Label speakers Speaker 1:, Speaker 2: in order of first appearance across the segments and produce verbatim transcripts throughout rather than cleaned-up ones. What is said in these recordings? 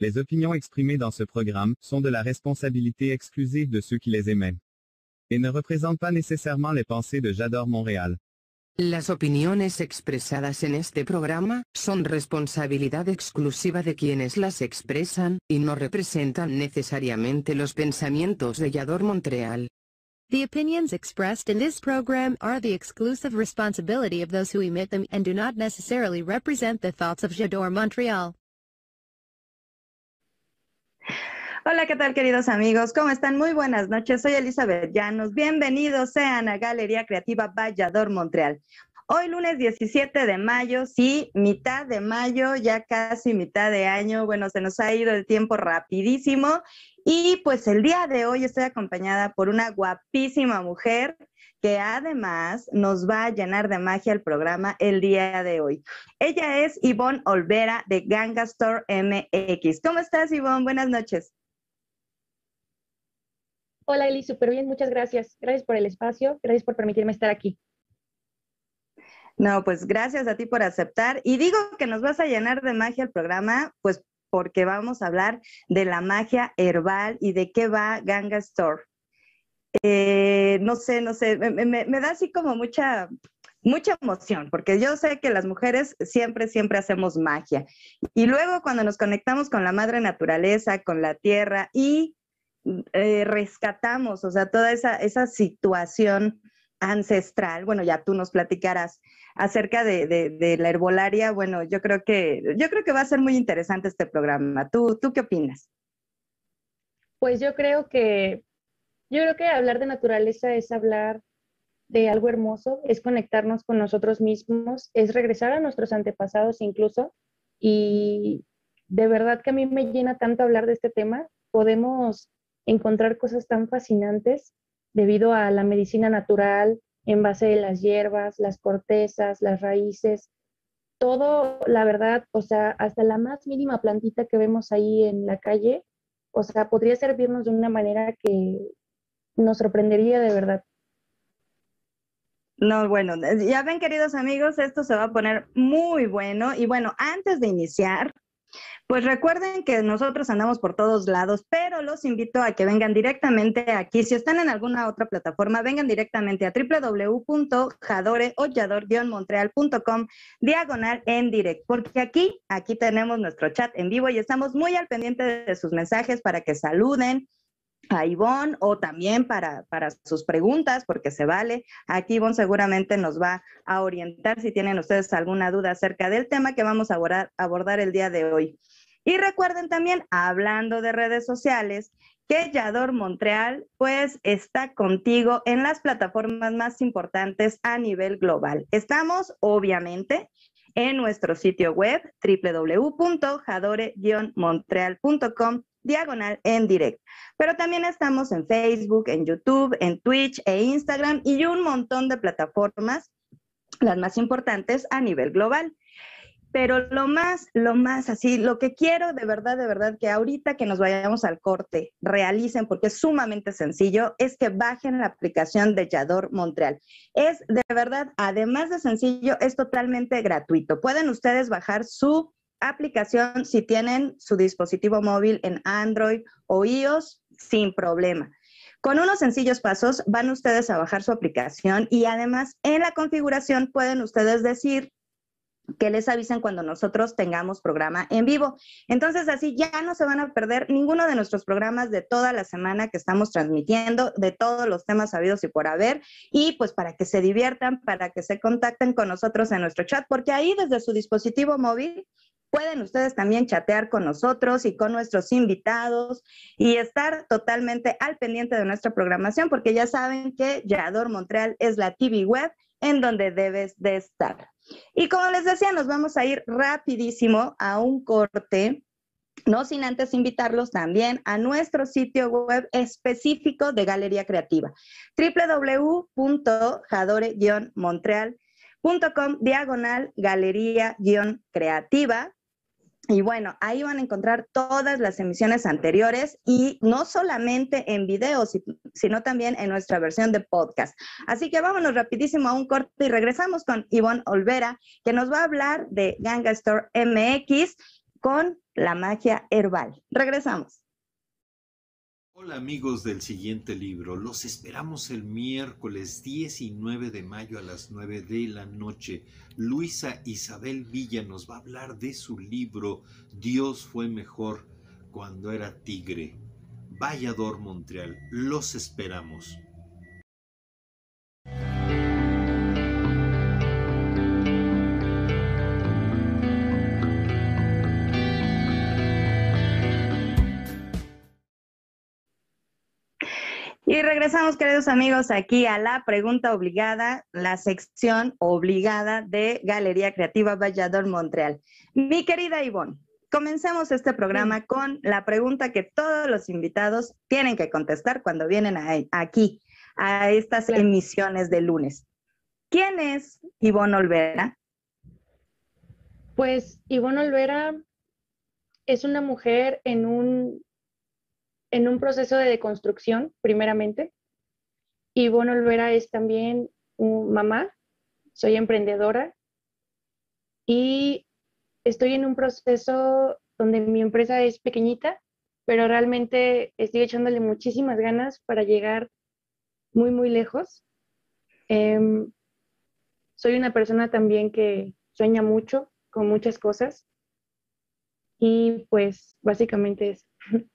Speaker 1: Les opinions exprimées dans ce programme sont de la responsabilité exclusive de ceux qui les émettent et ne représentent pas nécessairement les pensées de J'adore Montréal.
Speaker 2: Las opiniones expresadas en este programa son responsabilidad exclusiva de quienes las expresan, y no representan necesariamente los pensamientos de J'adore Montréal.
Speaker 3: The opinions expressed in this program are the exclusive responsibility of those who emit them and do not necessarily represent the thoughts of J'adore Montréal.
Speaker 4: Hola, ¿qué tal, queridos amigos? ¿Cómo están? Muy buenas noches. Soy Elizabeth Llanos. Bienvenidos sean a Galería Creativa by J'adore Montréal. Hoy lunes diecisiete de mayo, sí, mitad de mayo, ya casi mitad de año. Bueno, se nos ha ido el tiempo rapidísimo. Y pues el día de hoy estoy acompañada por una guapísima mujer que además nos va a llenar de magia el programa el día de hoy. Ella es Ivonne Olvera de Ganga Store M X. ¿Cómo estás, Ivonne? Buenas noches.
Speaker 5: Hola, Eli, súper bien, muchas gracias. Gracias por el espacio, gracias por permitirme estar aquí.
Speaker 4: No, pues gracias a ti por aceptar. Y digo que nos vas a llenar de magia el programa, pues porque vamos a hablar de la magia herbal y de qué va Ganga Store. Eh, no sé, no sé, me, me, me da así como mucha, mucha emoción, porque yo sé que las mujeres siempre, siempre hacemos magia. Y luego cuando nos conectamos con la madre naturaleza, con la tierra y eh, rescatamos, o sea, toda esa, esa situación ancestral, bueno, ya tú nos platicarás acerca de, de, de la herbolaria. Bueno, yo creo que, yo creo que va a ser muy interesante este programa. ¿Tú, tú qué opinas?
Speaker 5: Pues yo creo que Yo creo que hablar de naturaleza es hablar de algo hermoso, es conectarnos con nosotros mismos, es regresar a nuestros antepasados incluso, y de verdad que a mí me llena tanto hablar de este tema. Podemos encontrar cosas tan fascinantes debido a la medicina natural en base de las hierbas, las cortezas, las raíces, todo, la verdad, o sea, hasta la más mínima plantita que vemos ahí en la calle, o sea, podría servirnos de una manera que nos sorprendería de verdad.
Speaker 4: No, bueno, ya ven, queridos amigos, esto se va a poner muy bueno. Y bueno, antes de iniciar, pues recuerden que nosotros andamos por todos lados, pero los invito a que vengan directamente aquí. Si están en alguna otra plataforma, vengan directamente a w w w punto jadore o jador guion montreal punto com diagonal en direct, porque aquí, aquí tenemos nuestro chat en vivo y estamos muy al pendiente de sus mensajes para que saluden a Ivonne o también para, para sus preguntas, porque se vale. Aquí Ivonne seguramente nos va a orientar si tienen ustedes alguna duda acerca del tema que vamos a abordar, abordar el día de hoy. Y recuerden también, hablando de redes sociales, que J'adore Montréal pues está contigo en las plataformas más importantes a nivel global. Estamos obviamente en nuestro sitio web w w w punto jadore guion montreal punto com diagonal en direct. Pero también estamos en Facebook, en YouTube, en Twitch e Instagram y un montón de plataformas, las más importantes a nivel global. Pero lo más, lo más así, lo que quiero de verdad, de verdad, que ahorita que nos vayamos al corte realicen, porque es sumamente sencillo, es que bajen la aplicación de J'adore Montréal. Es de verdad, además de sencillo, es totalmente gratuito. Pueden ustedes bajar su aplicación si tienen su dispositivo móvil en Android o iOS sin problema. Con unos sencillos pasos van ustedes a bajar su aplicación y además en la configuración pueden ustedes decir que les avisen cuando nosotros tengamos programa en vivo. Entonces así ya no se van a perder ninguno de nuestros programas de toda la semana que estamos transmitiendo, de todos los temas habidos y por haber, y pues para que se diviertan, para que se contacten con nosotros en nuestro chat, porque ahí desde su dispositivo móvil pueden ustedes también chatear con nosotros y con nuestros invitados y estar totalmente al pendiente de nuestra programación, porque ya saben que J'adore Montréal es la T V web en donde debes de estar. Y como les decía, nos vamos a ir rapidísimo a un corte, no sin antes invitarlos también a nuestro sitio web específico de Galería Creativa, w w w punto jadore guion montreal punto com diagonal galería guion creativa. Y bueno, ahí van a encontrar todas las emisiones anteriores y no solamente en video, sino también en nuestra versión de podcast. Así que vámonos rapidísimo a un corte y regresamos con Ivonne Olvera, que nos va a hablar de Ganga Store M X, con la magia herbal. Regresamos.
Speaker 6: Hola amigos del siguiente libro, los esperamos el miércoles diecinueve de mayo a las nueve de la noche. Luisa Isabel Villa nos va a hablar de su libro Dios fue mejor cuando era tigre. Vallador, Montreal, los esperamos.
Speaker 4: Y regresamos, queridos amigos, aquí a la pregunta obligada, la sección obligada de Galería Creativa Vallador, Montreal. Mi querida Ivonne, comencemos este programa sí. con la pregunta que todos los invitados tienen que contestar cuando vienen a, aquí, a estas claro. emisiones de lunes. ¿Quién es Ivonne Olvera?
Speaker 5: Pues Ivonne Olvera es una mujer en un... en un proceso de deconstrucción, primeramente. Ivonne Olvera es también un mamá, soy emprendedora y estoy en un proceso donde mi empresa es pequeñita, pero realmente estoy echándole muchísimas ganas para llegar muy, muy lejos. Eh, soy una persona también que sueña mucho con muchas cosas y pues básicamente es...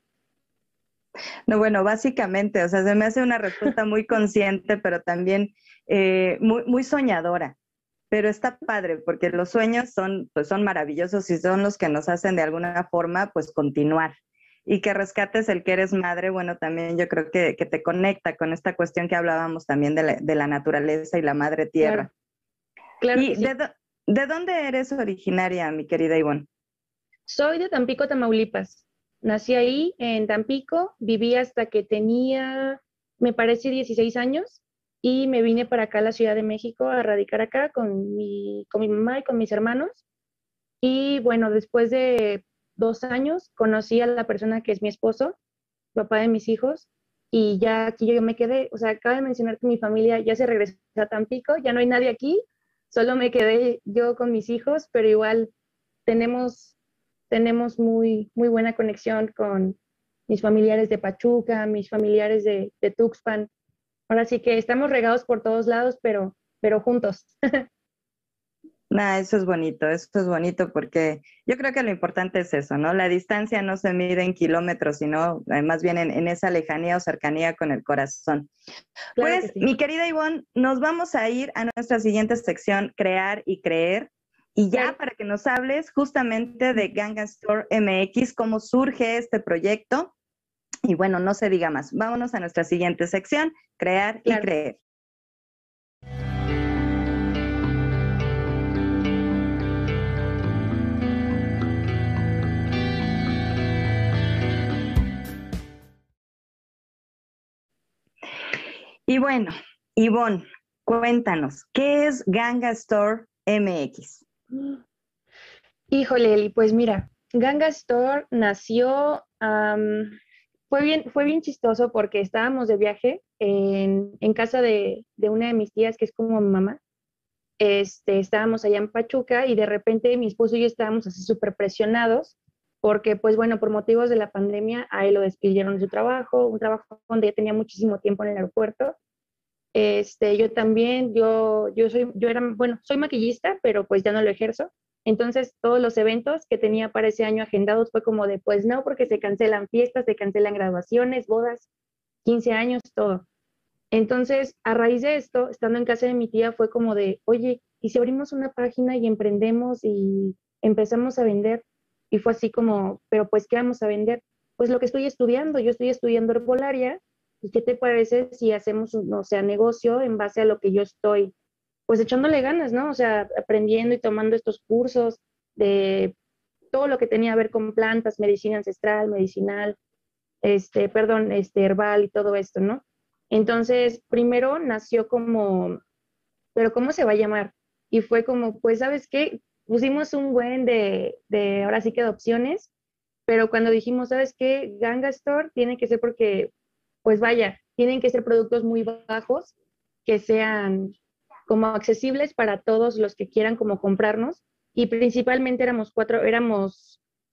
Speaker 4: No, bueno, básicamente, o sea, se me hace una respuesta muy consciente, pero también eh, muy, muy soñadora. Pero está padre, porque los sueños son, pues son maravillosos y son los que nos hacen de alguna forma, pues, continuar. Y que rescates el que eres madre, bueno, también yo creo que, que te conecta con esta cuestión que hablábamos también de la, de la naturaleza y la madre tierra.
Speaker 5: Claro, claro
Speaker 4: ¿Y
Speaker 5: sí.
Speaker 4: de, de dónde eres originaria, mi querida Ivonne?
Speaker 5: Soy de Tampico, Tamaulipas. Nací ahí, en Tampico, viví hasta que tenía, me parece, dieciséis años y me vine para acá a la Ciudad de México a radicar acá con mi, con mi mamá y con mis hermanos. Y bueno, después de dos años conocí a la persona que es mi esposo, papá de mis hijos, y ya aquí yo me quedé. O sea, acabo de mencionar que mi familia ya se regresó a Tampico, ya no hay nadie aquí, solo me quedé yo con mis hijos, pero igual tenemos... tenemos muy, muy buena conexión con mis familiares de Pachuca, mis familiares de, de Tuxpan. Ahora sí que estamos regados por todos lados, pero, pero juntos.
Speaker 4: Nah, eso es bonito, eso es bonito porque yo creo que lo importante es eso, ¿no? La distancia no se mide en kilómetros, sino eh, más bien en, en esa lejanía o cercanía con el corazón. Claro pues, sí. Mi querida Ivonne, nos vamos a ir a nuestra siguiente sección, Crear y Creer. Y ya para que nos hables justamente de Ganga Store M X, cómo surge este proyecto. Y bueno, no se diga más. Vámonos a nuestra siguiente sección, Crear claro. y Creer. Y bueno, Ivonne, cuéntanos, ¿qué es Ganga Store M X?
Speaker 5: Híjole, Eli, pues mira, Ganga Store nació, um, fue, bien, fue bien chistoso porque estábamos de viaje en, en casa de, de una de mis tías que es como mi mamá. Este, estábamos allá en Pachuca y de repente mi esposo y yo estábamos así súper presionados porque, pues bueno, por motivos de la pandemia a él lo despidieron de su trabajo, un trabajo donde ya tenía muchísimo tiempo en el aeropuerto. Este, yo también, yo, yo soy, yo era, bueno, soy maquillista, pero pues ya no lo ejerzo. Entonces, todos los eventos que tenía para ese año agendados fue como de, pues no, porque se cancelan fiestas, se cancelan graduaciones, bodas, quince años, todo. Entonces, a raíz de esto, estando en casa de mi tía, fue como de, oye, ¿y si abrimos una página y emprendemos y empezamos a vender? Y fue así como, pero pues, ¿qué vamos a vender? Pues lo que estoy estudiando, yo estoy estudiando herbolaria, ¿y qué te parece si hacemos un, o sea, negocio en base a lo que yo estoy, pues echándole ganas, ¿no? O sea, aprendiendo y tomando estos cursos de todo lo que tenía que ver con plantas, medicina ancestral, medicinal, este, perdón, este, herbal y todo esto, ¿no? Entonces, primero nació como, ¿pero cómo se va a llamar? Y fue como, pues, ¿sabes qué? Pusimos un buen de, de ahora sí que de opciones, pero cuando dijimos, ¿sabes qué? Ganga Store tiene que ser porque, pues vaya, tienen que ser productos muy bajos, que sean como accesibles para todos los que quieran como comprarnos, y principalmente éramos cuatro, éramos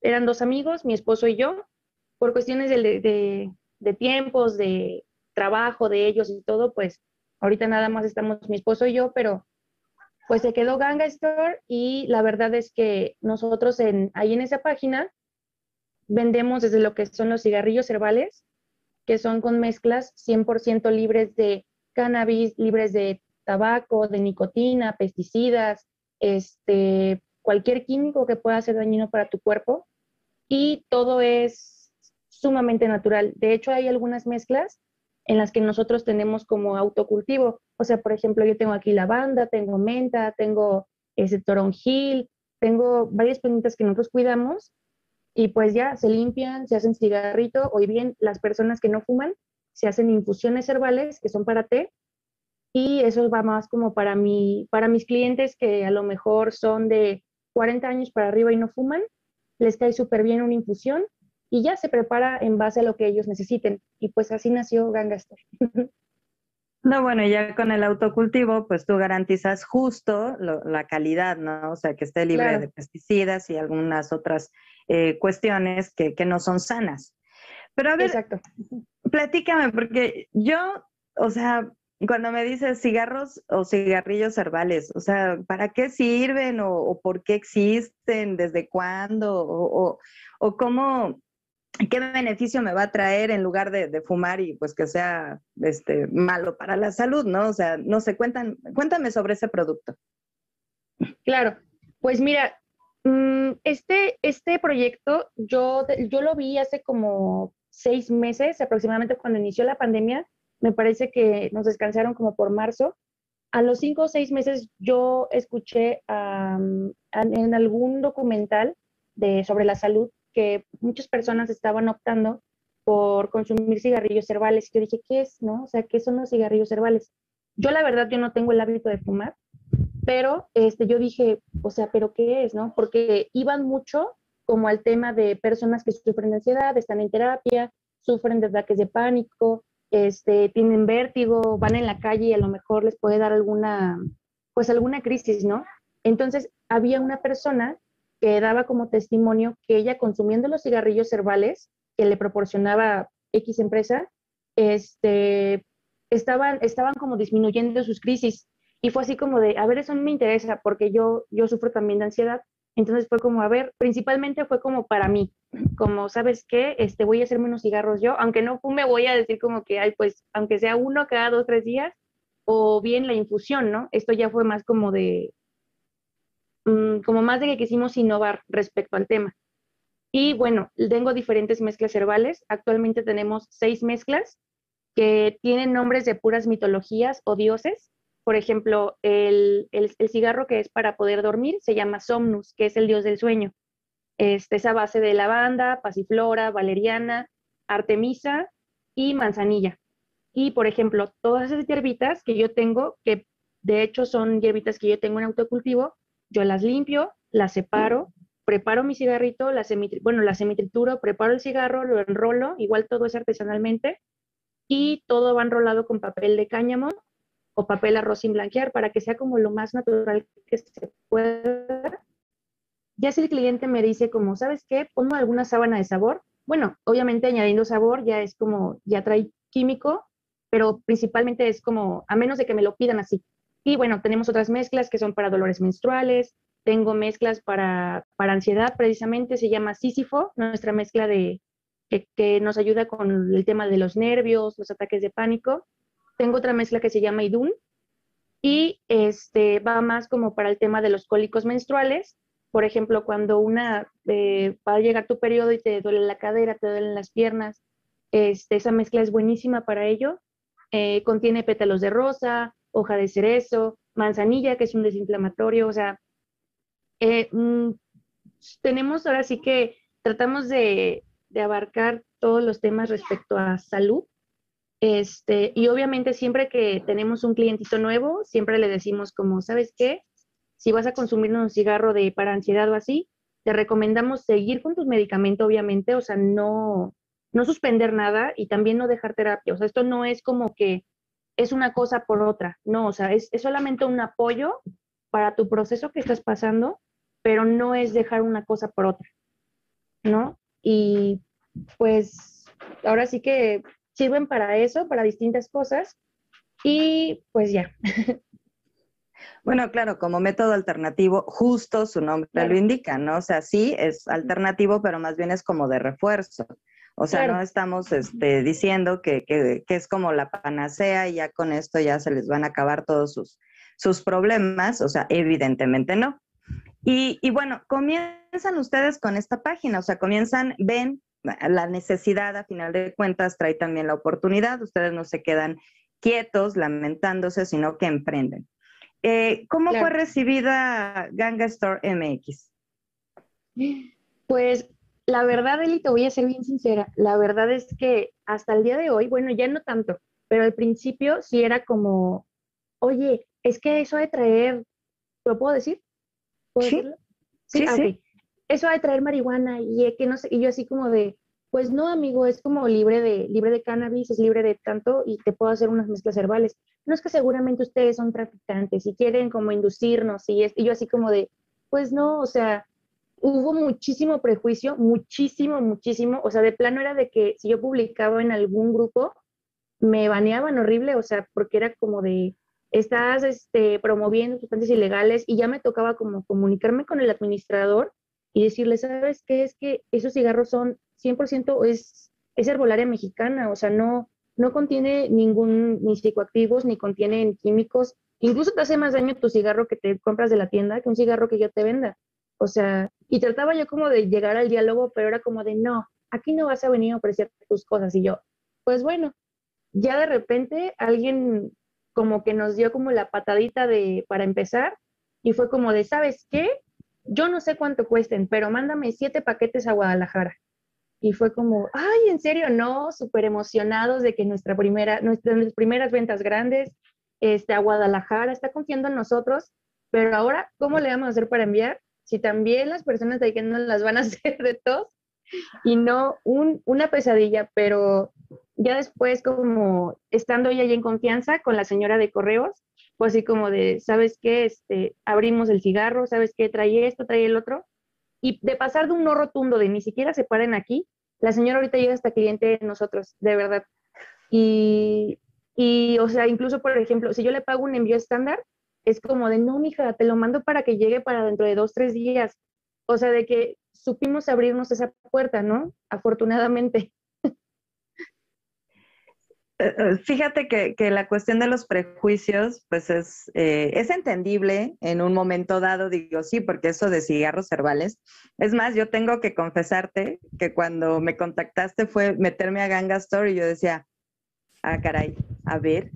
Speaker 5: eran dos amigos, mi esposo y yo, por cuestiones de, de, de tiempos, de trabajo de ellos y todo, pues ahorita nada más estamos mi esposo y yo, pero pues se quedó Ganga Store y la verdad es que nosotros en, ahí en esa página vendemos desde lo que son los cigarrillos herbales, que son con mezclas cien por ciento libres de cannabis, libres de tabaco, de nicotina, pesticidas, este, cualquier químico que pueda ser dañino para tu cuerpo, y todo es sumamente natural. De hecho, hay algunas mezclas en las que nosotros tenemos como autocultivo. O sea, por ejemplo, yo tengo aquí lavanda, tengo menta, tengo ese toronjil, tengo varias plantas que nosotros cuidamos y pues ya se limpian, se hacen cigarrito, o bien las personas que no fuman se hacen infusiones herbales que son para té, y eso va más como para, mi, para mis clientes que a lo mejor son de cuarenta años para arriba y no fuman, les cae súper bien una infusión y ya se prepara en base a lo que ellos necesiten. Y pues así nació Ganga Store.
Speaker 4: No, bueno, y ya con el autocultivo, pues tú garantizas justo lo, la calidad, ¿no? O sea, que esté libre
Speaker 5: Claro.
Speaker 4: de pesticidas y algunas otras eh, cuestiones que, que no son sanas. Pero a ver,
Speaker 5: Exacto.
Speaker 4: platícame, porque yo, o sea, cuando me dices cigarros o cigarrillos herbales, o sea, ¿para qué sirven o, o por qué existen? ¿Desde cuándo? O, o, o cómo, qué beneficio me va a traer en lugar de, de fumar y pues que sea este, malo para la salud, ¿no? O sea, no sé, cuentan, cuéntame sobre ese producto.
Speaker 5: Claro, pues mira, este, este proyecto yo, yo lo vi hace como seis meses aproximadamente cuando inició la pandemia. Me parece que nos descansaron como por marzo. A los cinco o seis meses yo escuché um, en algún documental de, sobre la salud que muchas personas estaban optando por consumir cigarrillos herbales. Yo dije, ¿qué es? ¿No? O sea, ¿qué son los cigarrillos herbales? Yo la verdad, yo no tengo el hábito de fumar, pero este, yo dije, o sea, ¿pero qué es? ¿No? Porque iban mucho como al tema de personas que sufren de ansiedad, están en terapia, sufren de ataques de pánico, este, tienen vértigo, van en la calle y a lo mejor les puede dar alguna, pues alguna crisis, ¿no? Entonces, había una persona que daba como testimonio que ella consumiendo los cigarrillos herbales que le proporcionaba X empresa, este, estaban, estaban como disminuyendo sus crisis. Y fue así como de, a ver, eso no me interesa porque yo, yo sufro también de ansiedad. Entonces fue como, a ver, principalmente fue como para mí, como, ¿sabes qué? Este, voy a hacerme unos cigarros yo, aunque no fume, voy a decir como que, ay, pues, aunque sea uno cada dos, tres días, o bien la infusión, ¿no? Esto ya fue más como de, um, como más de que quisimos innovar respecto al tema. Y bueno, tengo diferentes mezclas herbales. Actualmente tenemos seis mezclas que tienen nombres de puras mitologías o dioses. Por ejemplo, el, el, el cigarro que es para poder dormir se llama Somnus, que es el dios del sueño. Este, es a base de lavanda, pasiflora, valeriana, artemisa y manzanilla. Y, por ejemplo, todas esas hierbitas que yo tengo, que de hecho son hierbitas que yo tengo en autocultivo, yo las limpio, las separo, preparo mi cigarrito, las bueno, las semitrituro, preparo el cigarro, lo enrolo, igual todo es artesanalmente, y todo va enrolado con papel de cáñamo o papel arroz sin blanquear para que sea como lo más natural que se pueda. Ya si el cliente me dice como, ¿sabes qué? Pongo alguna sábana de sabor. Bueno, obviamente añadiendo sabor ya es como, ya trae químico, pero principalmente es como, a menos de que me lo pidan así. Y bueno, tenemos otras mezclas que son para dolores menstruales, tengo mezclas para, para ansiedad, precisamente se llama Sísifo, nuestra mezcla de, que, que nos ayuda con el tema de los nervios, los ataques de pánico. Tengo otra mezcla que se llama Idun y este, va más como para el tema de los cólicos menstruales. Por ejemplo, cuando una eh, va a llegar tu periodo y te duele la cadera, te duelen las piernas, este, esa mezcla es buenísima para ello. Eh, contiene pétalos de rosa, hoja de cerezo, manzanilla, que es un desinflamatorio. O sea, eh, mm, tenemos ahora sí que tratamos de, de abarcar todos los temas respecto a salud. Este, y obviamente siempre que tenemos un clientito nuevo, siempre le decimos como, ¿sabes qué? Si vas a consumir un cigarro de para ansiedad o así, te recomendamos seguir con tus medicamentos, obviamente, o sea, no, no suspender nada y también no dejar terapia. O sea, esto no es como que es una cosa por otra, no, o sea, es, es solamente un apoyo para tu proceso que estás pasando, pero no es dejar una cosa por otra. ¿no? Y pues ahora sí que sirven para eso, para distintas cosas, y pues ya.
Speaker 4: Bueno, claro, como método alternativo, justo su nombre lo
Speaker 5: Claro,
Speaker 4: indica, ¿no? O sea, sí es alternativo, pero más bien es como de refuerzo. O sea, no
Speaker 5: claro,
Speaker 4: estamos este, diciendo que, que, que es como la panacea y ya con esto ya se les van a acabar todos sus, sus problemas. O sea, evidentemente no. Y, y bueno, comienzan ustedes con esta página, o sea, comienzan, ven la necesidad, a final de cuentas, trae también la oportunidad. Ustedes no se quedan quietos, lamentándose, sino que emprenden. Eh, ¿Cómo fue
Speaker 5: claro.
Speaker 4: recibida Ganga Store M X?
Speaker 5: Pues la verdad, Eli, te voy a ser bien sincera, la verdad es que hasta el día de hoy, bueno, ya no tanto, pero al principio sí era como, oye, es que eso de traer, ¿lo puedo decir? ¿Puedo
Speaker 4: Sí,
Speaker 5: decirlo? Sí,
Speaker 4: sí,
Speaker 5: ah, ok.
Speaker 4: sí.
Speaker 5: Eso de traer marihuana y eh, que no sé, y yo así como de, pues no, amigo, es como libre de, libre de cannabis, es libre de tanto y te puedo hacer unas mezclas herbales. No es que seguramente ustedes son traficantes y quieren como inducirnos y, es, y yo así como de, pues no, o sea, hubo muchísimo prejuicio, muchísimo, muchísimo, o sea, de plano era de que si yo publicaba en algún grupo, me baneaban horrible, o sea, porque era como de, estás este, promoviendo sustancias ilegales y ya me tocaba como comunicarme con el administrador y decirle, ¿sabes qué? Es que esos cigarros son cien por ciento, es, es herbolaria mexicana, o sea, no, no contiene ningún, ni psicoactivos, ni contienen químicos, incluso te hace más daño tu cigarro que te compras de la tienda que un cigarro que yo te venda. O sea, y trataba yo como de llegar al diálogo, pero era como de, no, aquí no vas a venir a ofrecer tus cosas. Y yo, pues bueno, ya de repente alguien como que nos dio como la patadita de para empezar y fue como de, ¿sabes qué? Yo no sé cuánto cuesten, pero mándame siete paquetes a Guadalajara. Y fue como, ay, ¿en serio? No, súper emocionados de que nuestra primera, nuestras, nuestras primeras ventas grandes, este, a Guadalajara, está confiando en nosotros, pero ahora, ¿cómo le vamos a hacer para enviar? Si también las personas de aquí no las van a hacer de tos y no un, una pesadilla, pero ya después como estando ella ya en confianza con la señora de correos, pues así como de, ¿sabes qué? Este, abrimos el cigarro, ¿sabes qué? Trae esto, trae el otro. Y de pasar de un no rotundo de ni siquiera se paren aquí, la señora ahorita llega hasta cliente de nosotros, de verdad. Y, y, o sea, incluso, por ejemplo, si yo le pago un envío estándar, es como de, no, mija, te lo mando para que llegue para dentro de dos, tres días. O sea, de que supimos abrirnos esa puerta, ¿no? Afortunadamente.
Speaker 4: Eh, eh, Fíjate que, que la cuestión de los prejuicios, pues es, eh, es entendible en un momento dado, digo sí, porque eso de cigarros herbales. Es más, yo tengo que confesarte que cuando me contactaste fue meterme a Ganga Store y yo decía, ah, caray, a ver.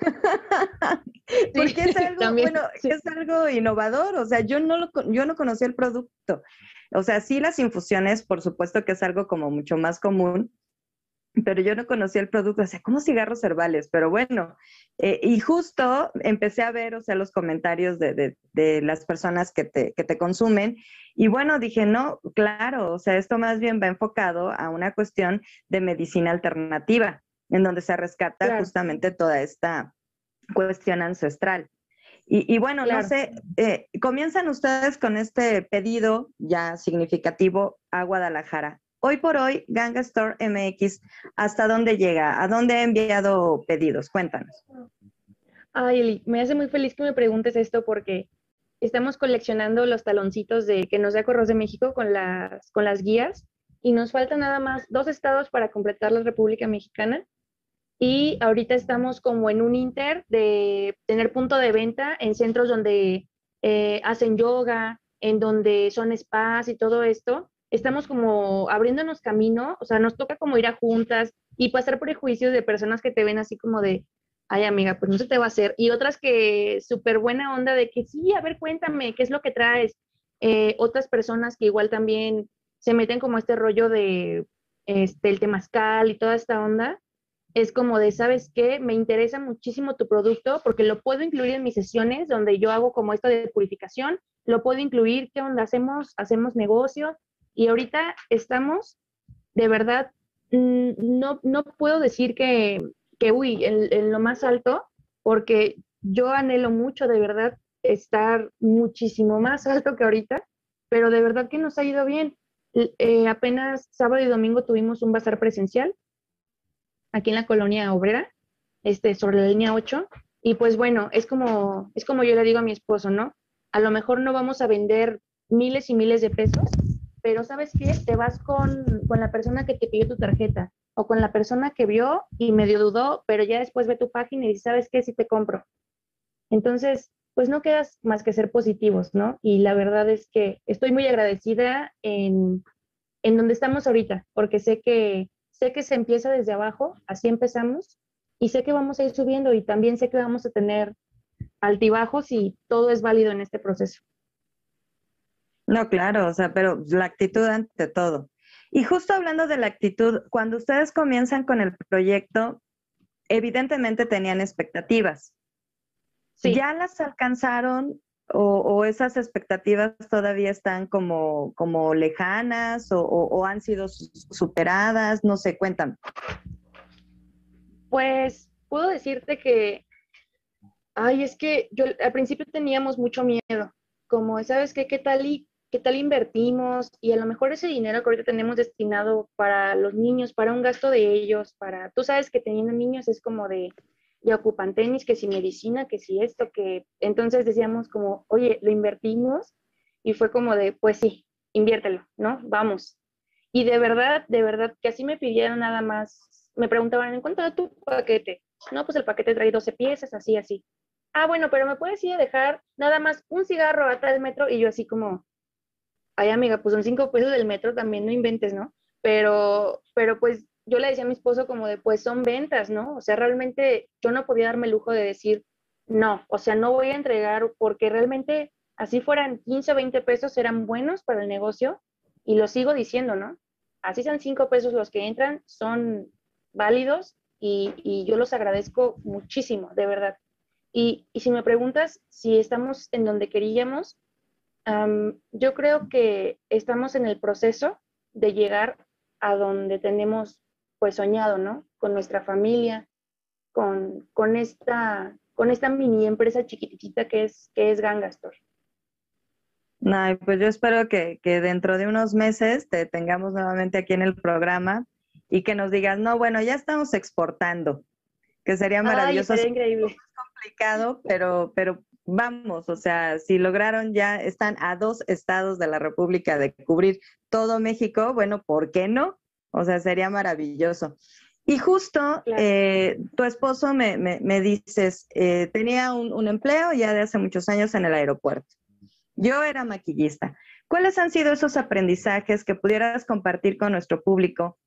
Speaker 5: Sí,
Speaker 4: Porque es algo,
Speaker 5: también,
Speaker 4: bueno,
Speaker 5: sí,
Speaker 4: es algo innovador, o sea, yo no, lo, yo no conocía el producto. O sea, sí las infusiones, por supuesto que es algo como mucho más común, pero yo no conocía el producto, o sea, como cigarros herbales, pero bueno, eh, y justo empecé a ver, o sea, los comentarios de, de, de las personas que te, que te consumen, y bueno, dije, no, claro, o sea, esto más bien va enfocado a una cuestión de medicina alternativa, en donde se rescata
Speaker 5: claro,
Speaker 4: justamente toda esta cuestión ancestral. Y, y bueno, no
Speaker 5: claro.
Speaker 4: sé, eh, comienzan ustedes con este pedido ya significativo a Guadalajara. Hoy por hoy, Ganga Store M X, ¿hasta dónde llega? ¿A dónde ha enviado pedidos? Cuéntanos.
Speaker 5: Ay, Eli, me hace muy feliz que me preguntes esto porque estamos coleccionando los taloncitos de que nos da Correos de México con las, con las guías y nos faltan nada más dos estados para completar la República Mexicana. Y ahorita estamos como en un inter de tener punto de venta en centros donde eh, hacen yoga, en donde son spas y todo esto. Estamos como abriéndonos camino, o sea, nos toca como ir a juntas y pasar prejuicios de personas que te ven así como de, ay amiga, pues no se te va a hacer. Y otras que súper buena onda de que sí, a ver, cuéntame, ¿qué es lo que traes? Eh, otras personas que igual también se meten como este rollo de este, el temazcal y toda esta onda es como de, ¿sabes qué? Me interesa muchísimo tu producto porque lo puedo incluir en mis sesiones donde yo hago como esto de purificación, lo puedo incluir, ¿qué onda? Hacemos, hacemos negocio y ahorita estamos, de verdad, mm, no, no puedo decir que, que uy, en, en lo más alto, porque yo anhelo mucho, de verdad, estar muchísimo más alto que ahorita, pero de verdad que nos ha ido bien. Eh, apenas sábado y domingo tuvimos un bazar presencial aquí en la colonia obrera, este, sobre la línea ocho. Y pues bueno, es como, es como yo le digo a mi esposo, ¿no? A lo mejor no vamos a vender miles y miles de pesos, pero ¿sabes qué? Te vas con, con la persona que te pidió tu tarjeta o con la persona que vio y medio dudó, pero ya después ve tu página y dice, ¿sabes qué? Sí te compro. Entonces, pues no quedas más que ser positivos, ¿no? Y la verdad es que estoy muy agradecida en, en donde estamos ahorita, porque sé que, sé que se empieza desde abajo, así empezamos, y sé que vamos a ir subiendo y también sé que vamos a tener altibajos y todo es válido en este proceso.
Speaker 4: No, claro, o sea, pero la actitud ante todo. Y justo hablando de la actitud, cuando ustedes comienzan con el proyecto, evidentemente tenían expectativas.
Speaker 5: Sí.
Speaker 4: ¿Ya las alcanzaron o, o esas expectativas todavía están como, como lejanas o, o, o han sido superadas? No sé, cuéntame.
Speaker 5: Pues puedo decirte que, ay, es que yo al principio teníamos mucho miedo, como, ¿sabes qué? ¿Qué tal y qué tal invertimos? Y a lo mejor ese dinero que ahorita tenemos destinado para los niños, para un gasto de ellos, para, tú sabes que teniendo niños es como de, ya ocupan tenis, que si medicina, que si esto, que entonces decíamos como, oye, lo invertimos y fue como de, pues sí, inviértelo, ¿no? Vamos. Y de verdad, de verdad, que así me pidieron nada más, me preguntaban, ¿en cuánto da tu paquete? No, pues el paquete trae doce piezas, así, así. Ah, bueno, pero me puedes ir a dejar nada más un cigarro a tal metro y yo así como, ay amiga, pues son cinco pesos del metro, también no inventes, ¿no? Pero, pero pues yo le decía a mi esposo como de, pues son ventas, ¿no? O sea, realmente yo no podía darme el lujo de decir, no, o sea, no voy a entregar porque realmente así fueran quince o veinte pesos eran buenos para el negocio y lo sigo diciendo, ¿no? Así sean cinco pesos los que entran, son válidos y, y yo los agradezco muchísimo, de verdad. Y, y si me preguntas si estamos en donde queríamos, Um, yo creo que estamos en el proceso de llegar a donde tenemos pues soñado, ¿no? Con nuestra familia, con, con, esta, con esta mini empresa chiquitita que es, que es Gangastor.
Speaker 4: No, pues yo espero que, que dentro de unos meses te tengamos nuevamente aquí en el programa y que nos digas, no, bueno, ya estamos exportando, que sería maravilloso.
Speaker 5: Ay, sería increíble.
Speaker 4: Es complicado, pero, pero vamos, o sea, si lograron ya, están a dos estados de la República de cubrir todo México, bueno, ¿por qué no? O sea, sería maravilloso. Y justo
Speaker 5: Claro.
Speaker 4: eh, tu esposo me, me, me dices, eh, tenía un, un empleo ya de hace muchos años en el aeropuerto. Yo era maquillista. ¿Cuáles han sido esos aprendizajes que pudieras compartir con nuestro público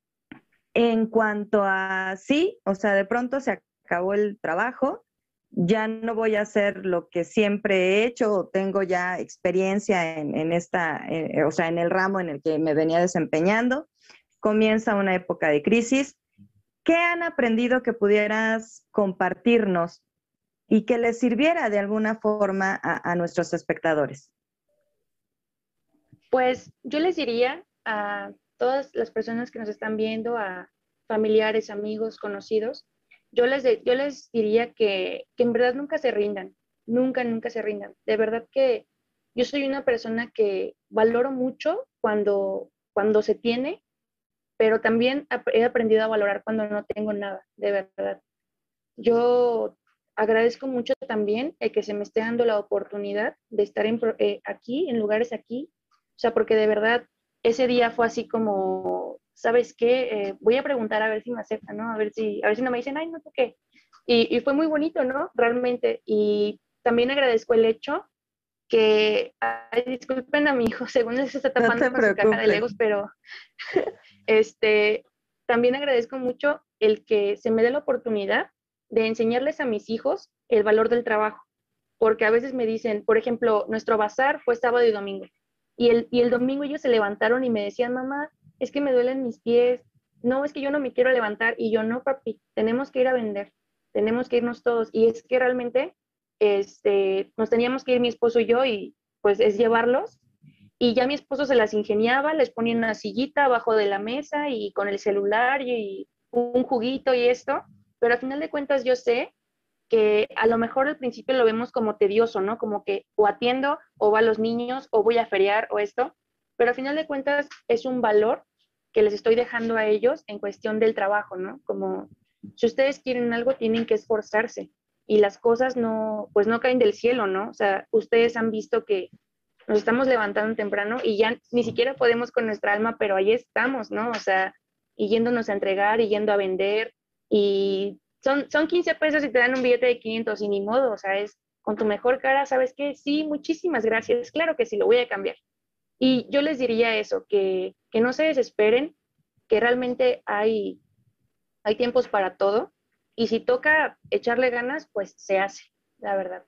Speaker 4: en cuanto a sí, o sea, de pronto se acabó el trabajo, ya no voy a hacer lo que siempre he hecho o tengo ya experiencia en, en esta, eh, o sea, en el ramo en el que me venía desempeñando, comienza una época de crisis? ¿Qué han aprendido que pudieras compartirnos y que les sirviera de alguna forma a, a nuestros espectadores?
Speaker 5: Pues yo les diría a todas las personas que nos están viendo, a familiares, amigos, conocidos, yo les, de, yo les diría que, que en verdad nunca se rindan, nunca, nunca se rindan. De verdad que yo soy una persona que valoro mucho cuando, cuando se tiene, pero también he aprendido a valorar cuando no tengo nada, de verdad. Yo agradezco mucho también el que se me esté dando la oportunidad de estar en, eh, aquí, en lugares aquí, o sea, porque de verdad ese día fue así como, ¿sabes qué? Eh, voy a preguntar a ver si me aceptan, ¿no? A ver si, a ver si no me dicen, ay, no sé qué. Y, y fue muy bonito, ¿no? Realmente. Y también agradezco el hecho que, ay, disculpen a mi hijo, según él se está tapando
Speaker 4: No
Speaker 5: con su caja de Legos, pero este, también agradezco mucho el que se me dé la oportunidad de enseñarles a mis hijos el valor del trabajo, porque a veces me dicen, por ejemplo, nuestro bazar fue sábado y domingo, y el, y el domingo ellos se levantaron y me decían, mamá, es que me duelen mis pies, no, es que yo no me quiero levantar, y yo, no, papi, tenemos que ir a vender, tenemos que irnos todos, y es que realmente este, nos teníamos que ir mi esposo y yo, y pues es llevarlos, y ya mi esposo se las ingeniaba, les ponía una sillita abajo de la mesa y con el celular y un juguito y esto, pero al final de cuentas yo sé que a lo mejor al principio lo vemos como tedioso, ¿no? Como que o atiendo o va a los niños o voy a feriar o esto, pero al final de cuentas es un valor que les estoy dejando a ellos en cuestión del trabajo, ¿no? Como si ustedes quieren algo, tienen que esforzarse y las cosas no, pues no caen del cielo, ¿no? O sea, ustedes han visto que nos estamos levantando temprano y ya ni siquiera podemos con nuestra alma, pero ahí estamos, ¿no? O sea, y yéndonos a entregar y yendo a vender y son, son quince pesos y te dan un billete de quinientos y ni modo, o sea, es con tu mejor cara, ¿sabes qué? Sí, muchísimas gracias, claro que sí, lo voy a cambiar. Y yo les diría eso, que, que no se desesperen, que realmente hay, hay tiempos para todo y si toca echarle ganas, pues se hace, la verdad.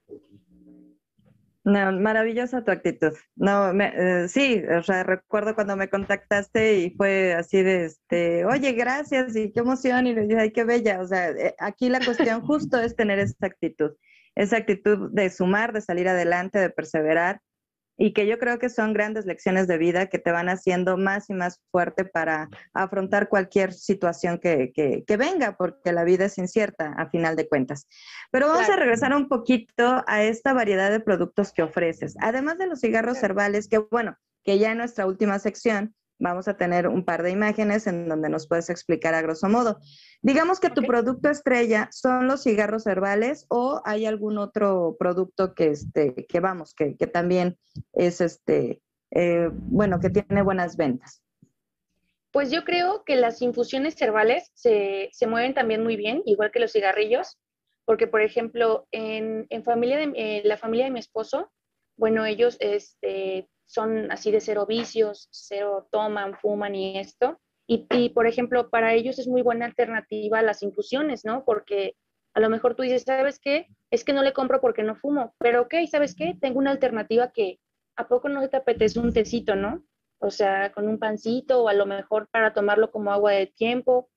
Speaker 4: No, maravillosa tu actitud. No, me, eh, sí, o sea, recuerdo cuando me contactaste y fue así de, este, oye, gracias y qué emoción y le dije, ay, qué bella. O sea, eh, aquí la cuestión justo es tener esa actitud, esa actitud de sumar, de salir adelante, de perseverar y que yo creo que son grandes lecciones de vida que te van haciendo más y más fuerte para afrontar cualquier situación que, que, que venga, porque la vida es incierta a final de cuentas. Pero vamos
Speaker 5: Claro.
Speaker 4: a regresar un poquito a esta variedad de productos que ofreces. Además de los cigarros herbales, que bueno, que ya en nuestra última sección vamos a tener un par de imágenes en donde nos puedes explicar a grosso modo. Digamos que tu
Speaker 5: Ok.
Speaker 4: producto estrella son los cigarros herbales o hay algún otro producto que, este, que vamos, que, que también es, este, eh, bueno, que tiene buenas ventas.
Speaker 5: Pues yo creo que las infusiones herbales se, se mueven también muy bien, igual que los cigarrillos, porque por ejemplo, en, en familia de, eh, la familia de mi esposo, bueno, ellos este, son así de cero vicios, cero toman, fuman y esto. Y, y, por ejemplo, para ellos es muy buena alternativa a las infusiones, ¿no? Porque a lo mejor tú dices, ¿sabes qué? Es que no le compro porque no fumo, pero ok, ¿sabes qué? Tengo una alternativa que ¿a poco no se te apetece un tecito, no? O sea, con un pancito o a lo mejor para tomarlo como agua de tiempo.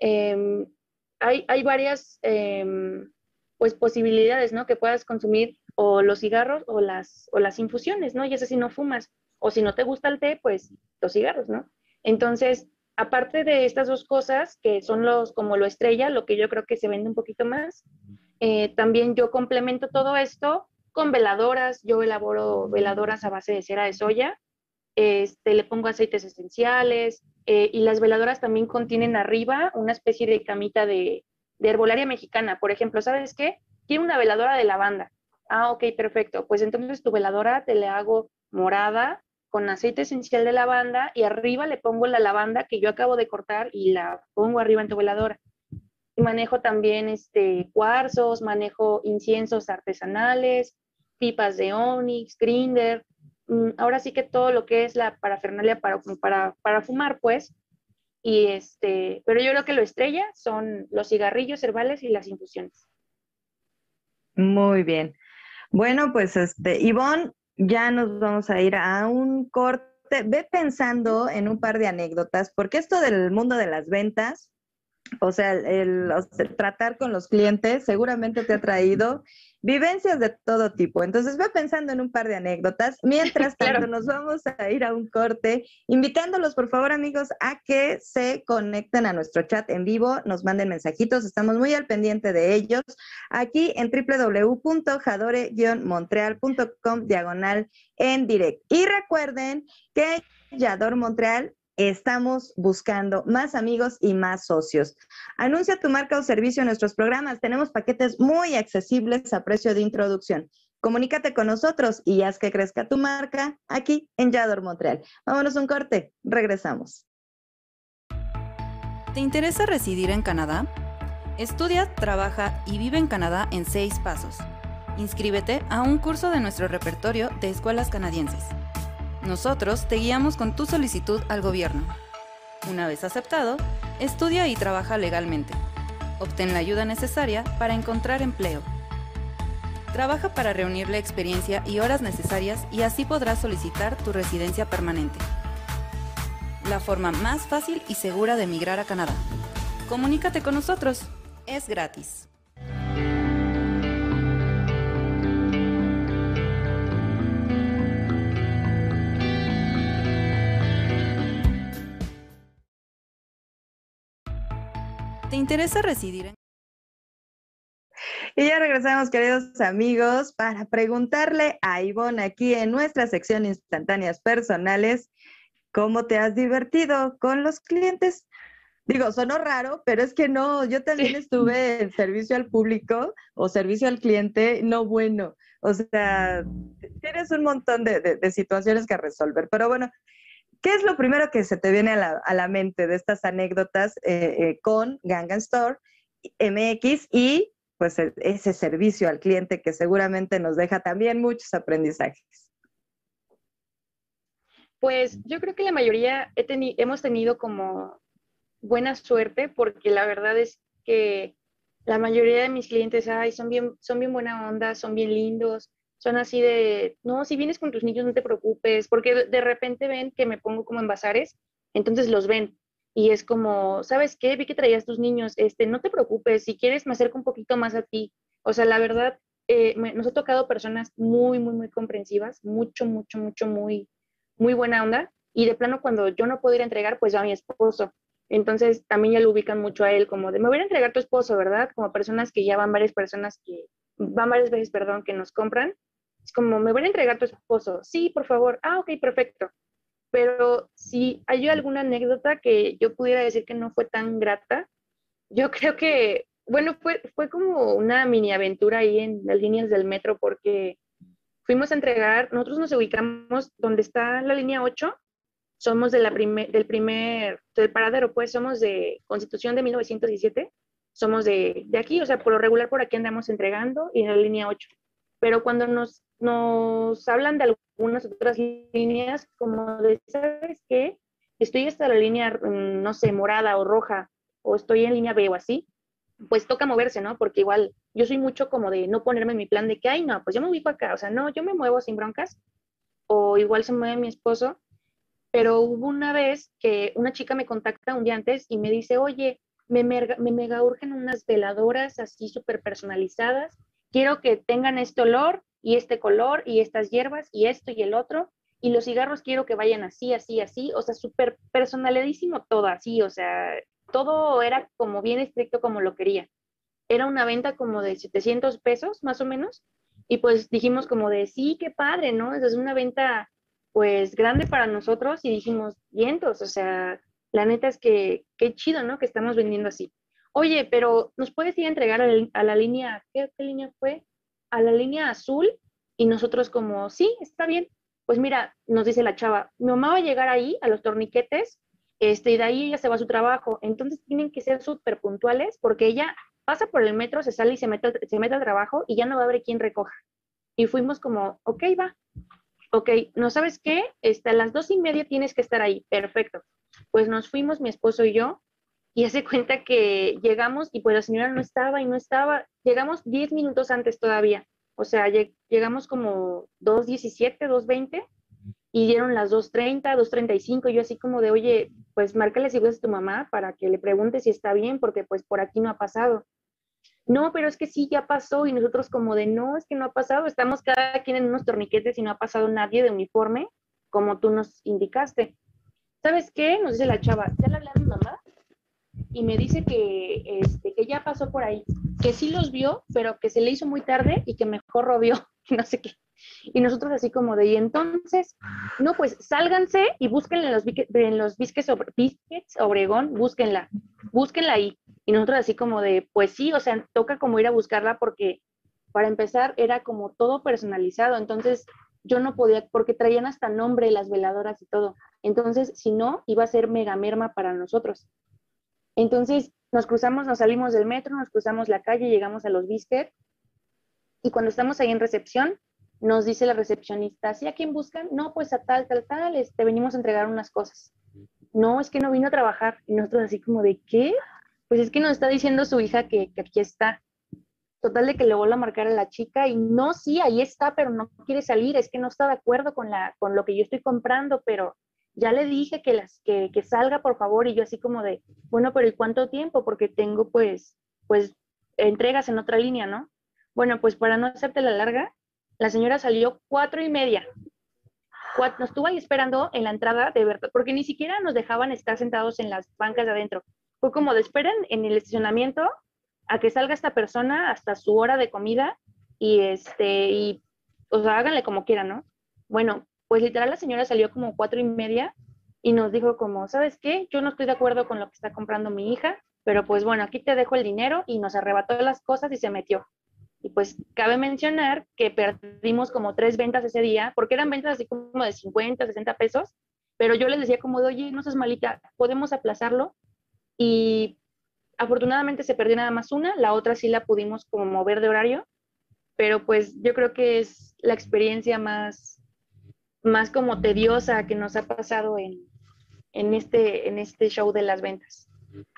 Speaker 5: Eh, hay, hay varias eh, pues posibilidades, ¿no? Que puedas consumir o los cigarros o las, o las infusiones, ¿no? Y eso si no fumas. O si no te gusta el té, pues los cigarros, ¿no? Entonces, aparte de estas dos cosas, que son los como lo estrella, lo que yo creo que se vende un poquito más, eh, también yo complemento todo esto con veladoras. Yo elaboro veladoras a base de cera de soya, este, le pongo aceites esenciales eh, y las veladoras también contienen arriba una especie de camita de, de herbolaria mexicana. Por ejemplo, ¿sabes qué? Quiero una veladora de lavanda. Ah, ok, perfecto. Pues entonces tu veladora te la hago morada con aceite esencial de lavanda y arriba le pongo la lavanda que yo acabo de cortar y la pongo arriba en tu veladora. Y manejo también este, cuarzos, manejo inciensos artesanales, pipas de onix, grinder, ahora sí que todo lo que es la parafernalia para, para, para fumar, pues. Y este, pero yo creo que lo estrella son los cigarrillos herbales y las infusiones.
Speaker 4: Muy bien. Bueno, pues este, Ivonne, ya nos vamos a ir a un corte. Ve pensando en un par de anécdotas, porque esto del mundo de las ventas, o sea, el, el, o sea, el tratar con los clientes seguramente te ha traído vivencias de todo tipo. Entonces, ve pensando en un par de anécdotas. Mientras tanto,
Speaker 5: Claro.
Speaker 4: nos vamos a ir a un corte, invitándolos, por favor, amigos, a que se conecten a nuestro chat en vivo, nos manden mensajitos, estamos muy al pendiente de ellos, aquí en w w w punto jadore guion montreal punto com diagonal en direct. Y recuerden que Yador Montreal estamos buscando más amigos y más socios. Anuncia tu marca o servicio en nuestros programas. Tenemos paquetes muy accesibles a precio de introducción. Comunícate con nosotros y haz que crezca tu marca aquí en Yador Montreal. Vámonos a un corte. Regresamos.
Speaker 7: ¿Te interesa residir en Canadá? Estudia, trabaja y vive en Canadá en seis pasos. Inscríbete a un curso de nuestro repertorio de escuelas canadienses. Nosotros te guiamos con tu solicitud al gobierno. Una vez aceptado, estudia y trabaja legalmente. Obtén la ayuda necesaria para encontrar empleo. Trabaja para reunir la experiencia y horas necesarias y así podrás solicitar tu residencia permanente. La forma más fácil y segura de emigrar a Canadá. Comunícate con nosotros. Es gratis. ¿Te interesa residir en?
Speaker 4: Y ya regresamos, queridos amigos, para preguntarle a Ivonne aquí en nuestra sección Instantáneas Personales, ¿Cómo te has divertido con los clientes? Digo, sonó raro, pero es que no, yo también estuve en servicio al público o servicio al cliente, no bueno. O sea, tienes un montón de, de, de situaciones que resolver. Pero bueno, ¿qué es lo primero que se te viene a la, a la mente de estas anécdotas eh, eh, con Gangnam Store M X y pues e- ese servicio al cliente que seguramente nos deja también muchos aprendizajes?
Speaker 5: Pues yo creo que la mayoría he teni- hemos tenido como buena suerte porque la verdad es que la mayoría de mis clientes, ay, son bien, son bien buena onda, son bien lindos, son así de, no, si vienes con tus niños no te preocupes, porque de, de repente ven que me pongo como en bazares, entonces los ven y es como, ¿sabes qué? Vi que traías tus niños, este, no te preocupes, si quieres me acerco un poquito más a ti. O sea, la verdad, eh, me- nos ha tocado personas muy, muy, muy comprensivas, mucho, mucho, mucho, muy, muy buena onda. Y de plano, cuando yo no puedo ir a entregar, pues va mi esposo. Entonces también ya lo ubican mucho a él como de, me voy a entregar tu esposo, ¿verdad? Como personas que ya van varias personas que, van varias veces, perdón, que nos compran. Es como, me voy a entregar tu esposo. Sí, por favor. Ah, ok, perfecto. Pero si hay alguna anécdota que yo pudiera decir que no fue tan grata, yo creo que, bueno, fue, fue como una mini aventura ahí en las líneas del metro porque fuimos a entregar, nosotros nos ubicamos donde está la línea ocho, somos de la prime, del primer, del paradero, pues somos de Constitución de mil novecientos diecisiete, somos de, de aquí, o sea, por lo regular por aquí andamos entregando y en la línea ocho. Pero cuando nos, nos hablan de algunas otras líneas, como de, ¿sabes qué? Estoy hasta la línea, mm, no sé, morada o roja, o estoy en línea B o así, pues toca moverse, ¿no? Porque igual yo soy mucho como de no ponerme en mi plan de que, ay, no, pues yo me ubico acá, o sea, no, yo me muevo sin broncas, o igual se mueve mi esposo, pero hubo una vez que una chica me contacta un día antes y me dice, oye, me, merga, me mega urgen unas veladoras así súper personalizadas, quiero que tengan este olor y este color y estas hierbas y esto y el otro, y los cigarros quiero que vayan así, así, así, o sea, súper personalizadísimo todo así, o sea, todo era como bien estricto como lo quería. Era una venta como de setecientos pesos más o menos, y pues dijimos como de, sí, qué padre, ¿no? Es una venta pues grande para nosotros y dijimos, vientos, o sea, la neta es que qué chido, ¿no? Que estamos vendiendo así. Oye, pero ¿nos puedes ir a entregar a la, a la línea, ¿qué, qué línea fue? A la línea azul, y nosotros como, sí, está bien. Pues mira, nos dice la chava, mi mamá va a llegar ahí a los torniquetes, este, y de ahí ella se va a su trabajo, entonces tienen que ser súper puntuales porque ella pasa por el metro, se sale y se mete, se mete al trabajo y ya no va a haber quien recoja. Y fuimos como, ok, va, ok, ¿no sabes qué? Este, a las dos y media tienes que estar ahí, perfecto. Pues nos fuimos, mi esposo y yo, y hace cuenta que llegamos y pues la señora no estaba y no estaba, llegamos diez minutos antes todavía, o sea, lleg llegamos como dos diecisiete, dos veinte, y dieron las dos treinta, dos treinta y cinco, y yo así como de, oye, pues márcale si ves a tu mamá para que le pregunte si está bien, porque pues por aquí no ha pasado. No, pero es que sí, ya pasó, y nosotros como de, no, es que no ha pasado, estamos cada quien en unos torniquetes y no ha pasado nadie de uniforme, como tú nos indicaste. ¿Sabes qué? Nos dice la chava, ya le hablé a mi mamá y me dice que, este, que ya pasó por ahí, que sí los vio, pero que se le hizo muy tarde y que mejor lo vio, no sé qué. Y nosotros así como de, y entonces, no, pues sálganse y búsquenla en los, en los bisques, biscuits Obregón, búsquenla, búsquenla ahí. Y nosotros así como de, pues sí, o sea, toca como ir a buscarla porque para empezar era como todo personalizado, entonces yo no podía, porque traían hasta nombre las veladoras y todo. Entonces, si no, iba a ser mega merma para nosotros. Entonces, nos cruzamos, nos salimos del metro, nos cruzamos la calle, llegamos a los biscuits, y cuando estamos ahí en recepción, nos dice la recepcionista, ¿sí a quién buscan? No, pues a tal, tal, tal, este, venimos a entregar unas cosas. No, es que no vino a trabajar. Y nosotros así como de, ¿qué? Pues es que nos está diciendo su hija que, que aquí está. Total de que le vuelvo a marcar a la chica y no, sí, ahí está, pero no quiere salir, es que no está de acuerdo con, la, con lo que yo estoy comprando, pero ya le dije que, las, que, que salga, por favor, y yo así como de, bueno, pero ¿y cuánto tiempo? Porque tengo pues, pues, entregas en otra línea, ¿no? Bueno, pues para no hacerte la larga, la señora salió cuatro y media. Cuatro, nos estuvo ahí esperando en la entrada, de verdad, porque ni siquiera nos dejaban estar sentados en las bancas de adentro. Fue como de esperen en el estacionamiento a que salga esta persona hasta su hora de comida y este, y, o sea, háganle como quieran, ¿no? Bueno, pues literal la señora salió como cuatro y media y nos dijo como, ¿sabes qué? Yo no estoy de acuerdo con lo que está comprando mi hija, pero pues bueno, aquí te dejo el dinero, y nos arrebató las cosas y se metió. Y pues cabe mencionar que perdimos como tres ventas ese día, porque eran ventas así como de cincuenta, sesenta pesos, pero yo les decía como de, oye, no seas malita, podemos aplazarlo, y afortunadamente se perdió nada más una, la otra sí la pudimos como mover de horario, pero pues yo creo que es la experiencia más, más como tediosa que nos ha pasado en, en, este, en este show de las ventas.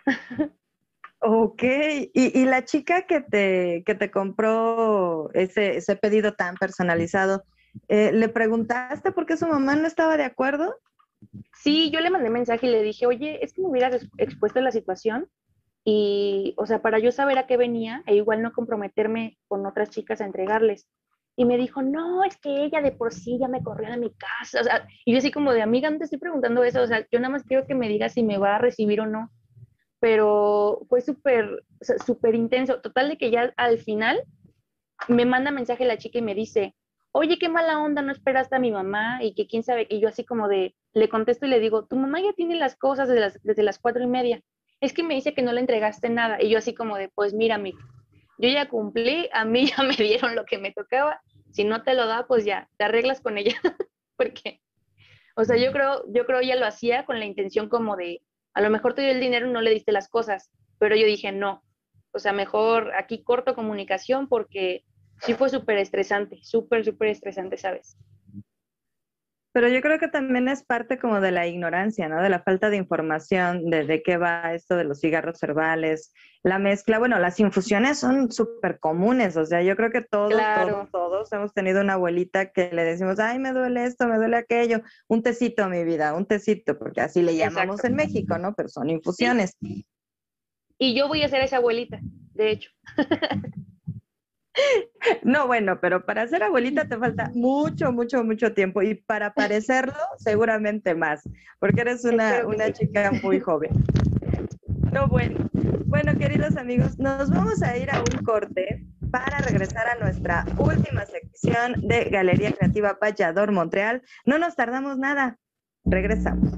Speaker 4: Ok, y, y la chica que te, que te compró ese, ese pedido tan personalizado, eh, ¿le preguntaste por qué su mamá no estaba de acuerdo?
Speaker 5: Sí, yo le mandé mensaje y le dije, oye, es que me hubieras ex- expuesto la situación, y, o sea, para yo saber a qué venía e igual no comprometerme con otras chicas a entregarles. Y me dijo, no, es que ella de por sí ya me corrió de mi casa. O sea, y yo así como de, amiga, no te estoy preguntando eso, o sea, yo nada más quiero que me digas si me va a recibir o no. Pero fue súper, o sea, súper intenso. Total de que ya al final me manda mensaje la chica y me dice, oye, qué mala onda, no esperaste a mi mamá, y que quién sabe, y yo así como de, le contesto y le digo, tu mamá ya tiene las cosas desde las, desde las cuatro y media, es que me dice que no le entregaste nada, y yo así como de, pues mira, amiga, yo ya cumplí, a mí ya me dieron lo que me tocaba, si no te lo da, pues ya, te arreglas con ella, porque, o sea, yo creo, yo creo ella lo hacía con la intención como de, a lo mejor te dio el dinero y no le diste las cosas, pero yo dije, no, o sea, mejor aquí corto comunicación, porque sí fue súper estresante, súper, súper estresante, ¿sabes?
Speaker 4: Pero yo creo que también es parte como de la ignorancia, ¿no? De la falta de información de, de qué va esto de los cigarros herbales, la mezcla. Bueno, las infusiones son súper comunes, o sea, yo creo que todos, todos,
Speaker 5: Claro,
Speaker 4: todos hemos tenido una abuelita que le decimos, ay, me duele esto, me duele aquello, un tecito, mi vida, un tecito, porque así le llamamos
Speaker 5: exacto.
Speaker 4: en México, ¿no? Pero son
Speaker 5: Sí,
Speaker 4: infusiones.
Speaker 5: y yo voy a ser esa abuelita, de hecho.
Speaker 4: No, bueno, pero para ser abuelita te falta mucho, mucho, mucho tiempo y para parecerlo seguramente más, porque eres una,
Speaker 5: Espero que
Speaker 4: una
Speaker 5: sí.
Speaker 4: chica muy joven. No, bueno. Bueno, queridos amigos, nos vamos a ir a un corte para regresar a nuestra última sección de Galería Creativa Vallador Montreal. No nos tardamos nada. Regresamos.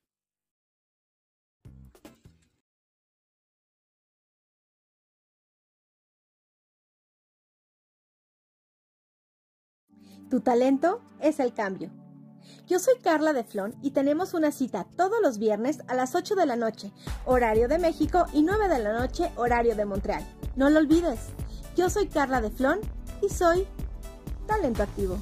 Speaker 8: Tu talento es el cambio. Yo soy Carla de Flon y tenemos una cita todos los viernes a las ocho de la noche, horario de México, y nueve de la noche, horario de Montreal. No lo olvides. Yo soy Carla de Flon y soy talento activo.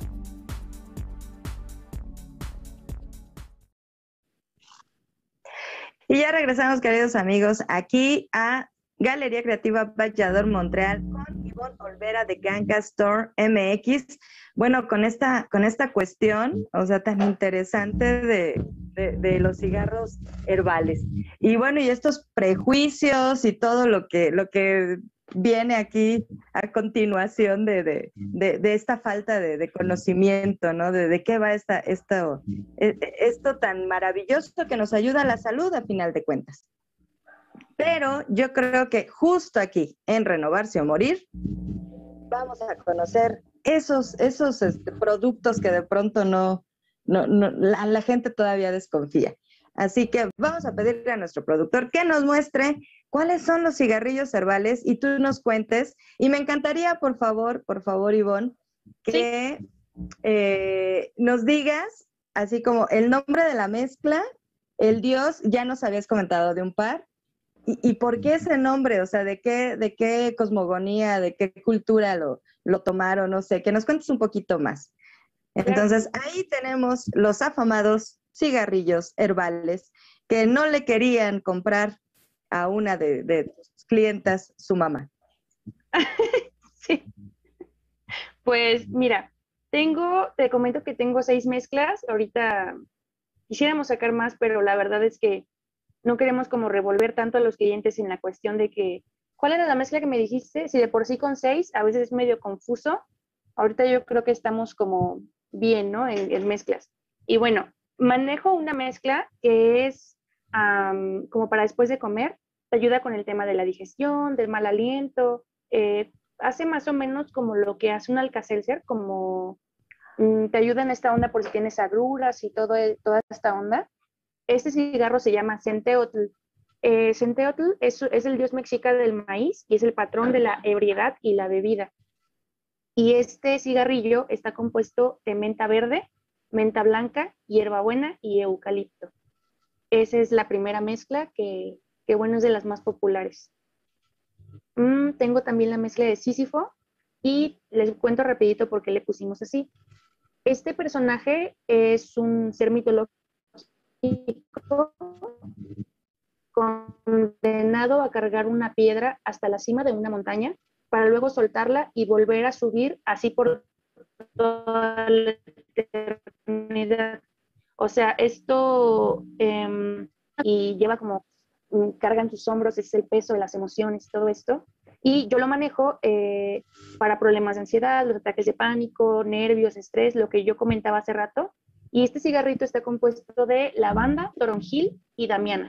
Speaker 4: Y ya regresamos, queridos amigos, aquí a Galería Creativa Vallador Montreal con Ivonne Olvera de Ganga Store M X. Bueno, con esta, con esta cuestión, o sea, tan interesante de, de, de los cigarros herbales. Y bueno, y estos prejuicios y todo lo que, lo que viene aquí a continuación de, de, de, de esta falta de, de conocimiento, ¿no? De, de qué va esta, esto, esto tan maravilloso que nos ayuda a la salud a final de cuentas. Pero yo creo que justo aquí, en Renovarse o Morir, vamos a conocer esos, esos este, productos que de pronto no, no, no la, la gente todavía desconfía. Así que vamos a pedirle a nuestro productor que nos muestre cuáles son los cigarrillos herbales y tú nos cuentes. Y me encantaría, por favor, por favor, Ivonne, que sí. eh, nos digas, así como el nombre de la mezcla, el dios, ya nos habías comentado de un par, y, y por qué ese nombre, o sea, de qué, de qué cosmogonía, de qué cultura lo, lo tomaron, no sé, que nos cuentes un poquito más. Entonces, ahí tenemos los afamados cigarrillos herbales que no le querían comprar a una de, de tus clientas, su mamá.
Speaker 5: Sí. Pues mira, tengo, te comento que tengo seis mezclas. Ahorita quisiéramos sacar más, pero la verdad es que no queremos como revolver tanto a los clientes en la cuestión de que, ¿cuál era la mezcla que me dijiste? Si de por sí con seis, a veces es medio confuso. Ahorita yo creo que estamos como bien, ¿no? En, en mezclas. Y bueno, manejo una mezcla que es um, como para después de comer, te ayuda con el tema de la digestión, del mal aliento, eh, hace más o menos como lo que hace un Alka-Seltzer, como um, te ayuda en esta onda por si tienes agruras y todo, toda esta onda. Este cigarro se llama Centeotl. Eh, Centeotl es, es el dios mexica del maíz y es el patrón de la ebriedad y la bebida. Y este cigarrillo está compuesto de menta verde, menta blanca, hierbabuena y eucalipto. Esa es la primera mezcla que, que bueno, es de las más populares. Mm, tengo también la mezcla de Sísifo y les cuento rapidito por qué le pusimos así. Este personaje es un ser mitológico condenado a cargar una piedra hasta la cima de una montaña para luego soltarla y volver a subir así por toda la eternidad. O sea, esto eh, y lleva como carga en tus hombros, es el peso de las emociones, todo esto. Y yo lo manejo eh, para problemas de ansiedad, los ataques de pánico, nervios, estrés, lo que yo comentaba hace rato. Y este cigarrito está compuesto de lavanda, toronjil y damiana.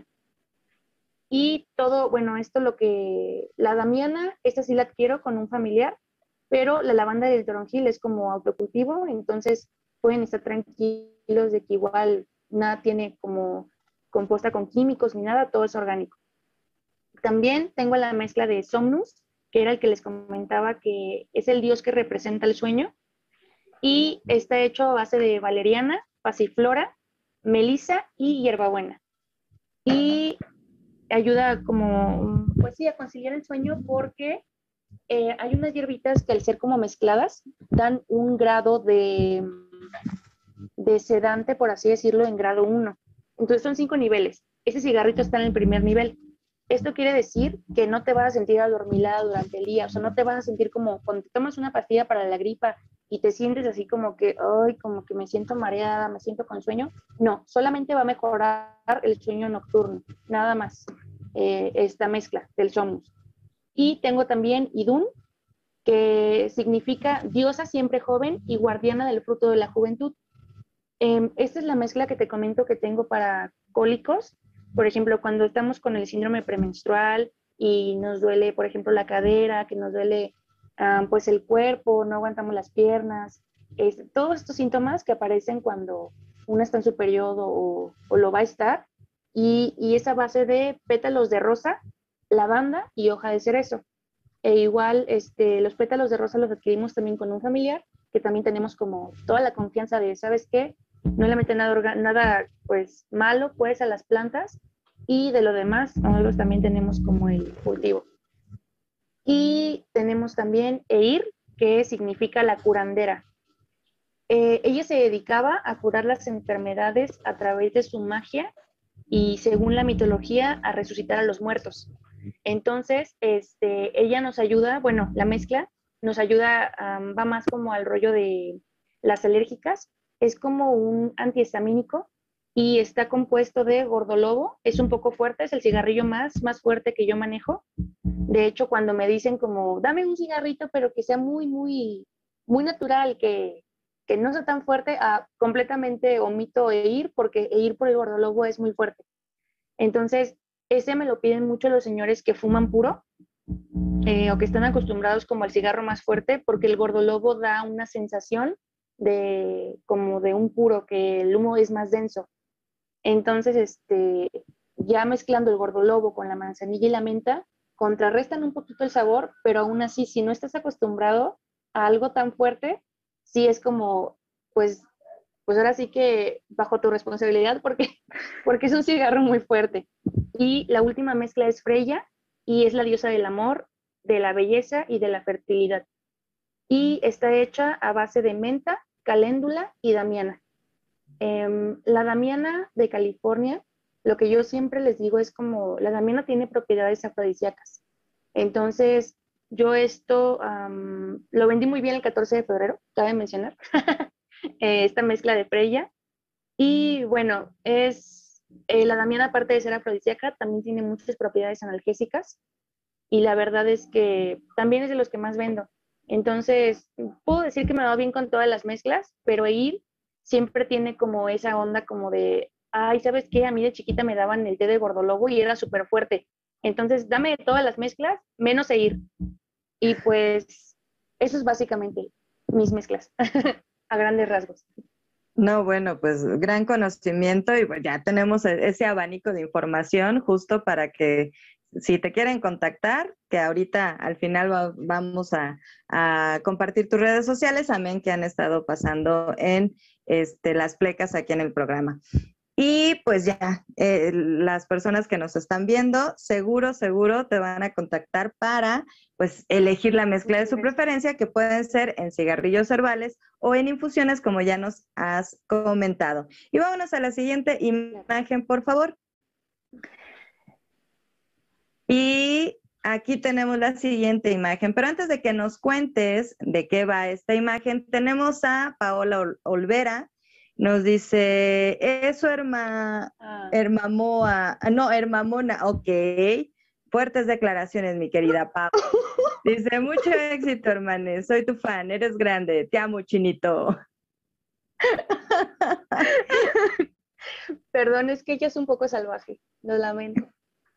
Speaker 5: Y todo, bueno, esto lo que, la damiana, esta sí la adquiero con un familiar, pero la lavanda y el toronjil es como autocultivo, entonces pueden estar tranquilos de que igual nada tiene como compuesta con químicos ni nada, todo es orgánico. También tengo la mezcla de Somnus, que era el que les comentaba que es el dios que representa el sueño, y está hecho a base de valeriana, pasiflora, melisa y hierbabuena. Y ayuda como, pues sí, a conciliar el sueño porque eh, hay unas hierbitas que al ser como mezcladas dan un grado de, de sedante, por así decirlo, en grado uno. Entonces son cinco niveles. Ese cigarrito está en el primer nivel. Esto quiere decir que no te vas a sentir adormilada durante el día, o sea, no te vas a sentir como cuando te tomas una pastilla para la gripa y te sientes así como que, ay, como que me siento mareada, me siento con sueño. No, solamente va a mejorar el sueño nocturno, nada más, eh, esta mezcla del Somnus. Y tengo también Idun, que significa diosa siempre joven y guardiana del fruto de la juventud. Eh, esta es la mezcla que te comento que tengo para cólicos. Por ejemplo, cuando estamos con el síndrome premenstrual y nos duele, por ejemplo, la cadera, que nos duele um, pues el cuerpo, no aguantamos las piernas, es, todos estos síntomas que aparecen cuando uno está en su periodo o, o lo va a estar, y, y esa base de pétalos de rosa, lavanda y hoja de cerezo. E igual este, los pétalos de rosa los adquirimos también con un familiar, que también tenemos como toda la confianza de, ¿sabes qué? No le meten nada, nada pues malo pues a las plantas, y de lo demás nosotros también tenemos como el cultivo. Y tenemos también Eir, que significa la curandera. Eh, ella se dedicaba a curar las enfermedades a través de su magia y, según la mitología, a resucitar a los muertos. Entonces, este, ella nos ayuda, bueno, la mezcla nos ayuda, um, va más como al rollo de las alérgicas. Es como un antihistamínico y está compuesto de gordolobo. Es un poco fuerte, es el cigarrillo más, más fuerte que yo manejo. De hecho, cuando me dicen como, dame un cigarrito, pero que sea muy, muy, muy natural, que, que no sea tan fuerte, ah, completamente omito Eir, porque Eir por el gordolobo es muy fuerte. Entonces, ese me lo piden mucho los señores que fuman puro, eh, o que están acostumbrados como al cigarro más fuerte, porque el gordolobo da una sensación de como de un puro, que el humo es más denso. Entonces, este, ya mezclando el gordolobo con la manzanilla y la menta, contrarrestan un poquito el sabor, pero aún así, si no estás acostumbrado a algo tan fuerte, sí es como, pues, pues ahora sí que bajo tu responsabilidad, porque, porque es un cigarro muy fuerte. Y la última mezcla es Freya, y es la diosa del amor, de la belleza y de la fertilidad. Y está hecha a base de menta, caléndula y damiana. Eh, la damiana de California, lo que yo siempre les digo es como, la damiana tiene propiedades afrodisíacas. Entonces, yo esto um, lo vendí muy bien el catorce de febrero, cabe mencionar, esta mezcla de Freya. Y bueno, es, eh, la damiana, aparte de ser afrodisíaca, también tiene muchas propiedades analgésicas. Y la verdad es que también es de los que más vendo. Entonces, puedo decir que me va bien con todas las mezclas, pero Eir siempre tiene como esa onda como de, ay, ¿sabes qué? A mí de chiquita me daban el té de gordolobo y era súper fuerte. Entonces, dame todas las mezclas, menos Eir. Y pues, eso es básicamente mis mezclas, a grandes rasgos.
Speaker 4: No, bueno, pues gran conocimiento y pues ya tenemos e- ese abanico de información justo para que si te quieren contactar, que ahorita al final va- vamos a, a compartir tus redes sociales, amén, que han estado pasando en este, las plecas aquí en el programa. Y pues ya, eh, las personas que nos están viendo, seguro, seguro te van a contactar para pues elegir la mezcla de su preferencia, que pueden ser en cigarrillos herbales o en infusiones, como ya nos has comentado. Y vámonos a la siguiente imagen, por favor. Y aquí tenemos la siguiente imagen, pero antes de que nos cuentes de qué va esta imagen, tenemos a Paola Ol- Olvera. Nos dice, eso herma,
Speaker 5: Ah,
Speaker 4: hermamoa, ah, no, hermamona, ok. Fuertes declaraciones, mi querida Pau. Dice, mucho éxito, hermane, soy tu fan, eres grande, te amo, chinito.
Speaker 5: perdón, es que ella es un poco salvaje, lo lamento.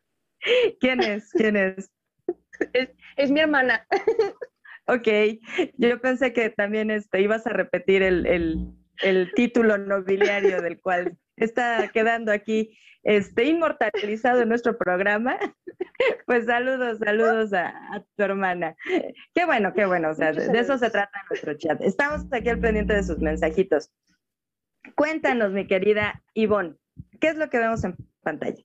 Speaker 4: ¿Quién es? ¿Quién es?
Speaker 5: Es, es mi hermana.
Speaker 4: Ok, yo pensé que también este, ibas a repetir el, el, el título nobiliario del cual está quedando aquí este, inmortalizado en nuestro programa. Pues saludos, saludos a, a tu hermana. Qué bueno, qué bueno, o sea,
Speaker 5: Muchos
Speaker 4: de, de eso se
Speaker 5: saludos.
Speaker 4: trata nuestro chat. Estamos aquí al pendiente de sus mensajitos. Cuéntanos, mi querida Ivonne, ¿qué es lo que vemos en pantalla?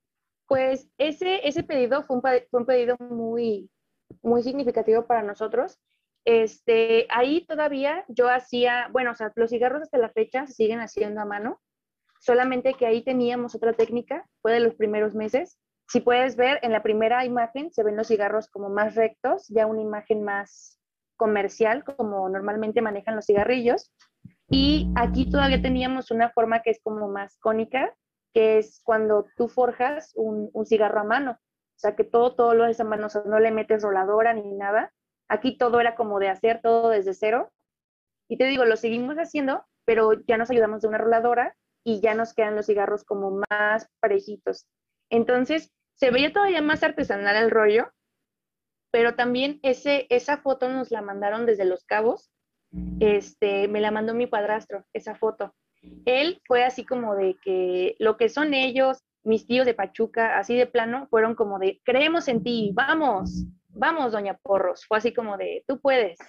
Speaker 5: Pues ese, ese pedido fue un, pa- fue un pedido muy, muy significativo para nosotros. Este, ahí todavía yo hacía, bueno, o sea, los cigarros hasta la fecha se siguen haciendo a mano, solamente que ahí teníamos otra técnica, fue de los primeros meses. Si puedes ver, en la primera imagen se ven los cigarros como más rectos, ya una imagen más comercial, como normalmente manejan los cigarrillos. Y aquí todavía teníamos una forma que es como más cónica, que es cuando tú forjas un, un cigarro a mano. O sea, que todo, todo lo haces a mano, o sea, no le metes roladora ni nada. Aquí todo era como de hacer todo desde cero. Y te digo, lo seguimos haciendo, pero ya nos ayudamos de una roladora y ya nos quedan los cigarros como más parejitos. Entonces, se veía todavía más artesanal el rollo, pero también ese, esa foto nos la mandaron desde Los Cabos. Este, me la mandó mi padrastro, esa foto. Él fue así como de que lo que son ellos, mis tíos de Pachuca, así de plano, fueron como de, creemos en ti, vamos, vamos, doña Porros. Fue así como de, tú puedes.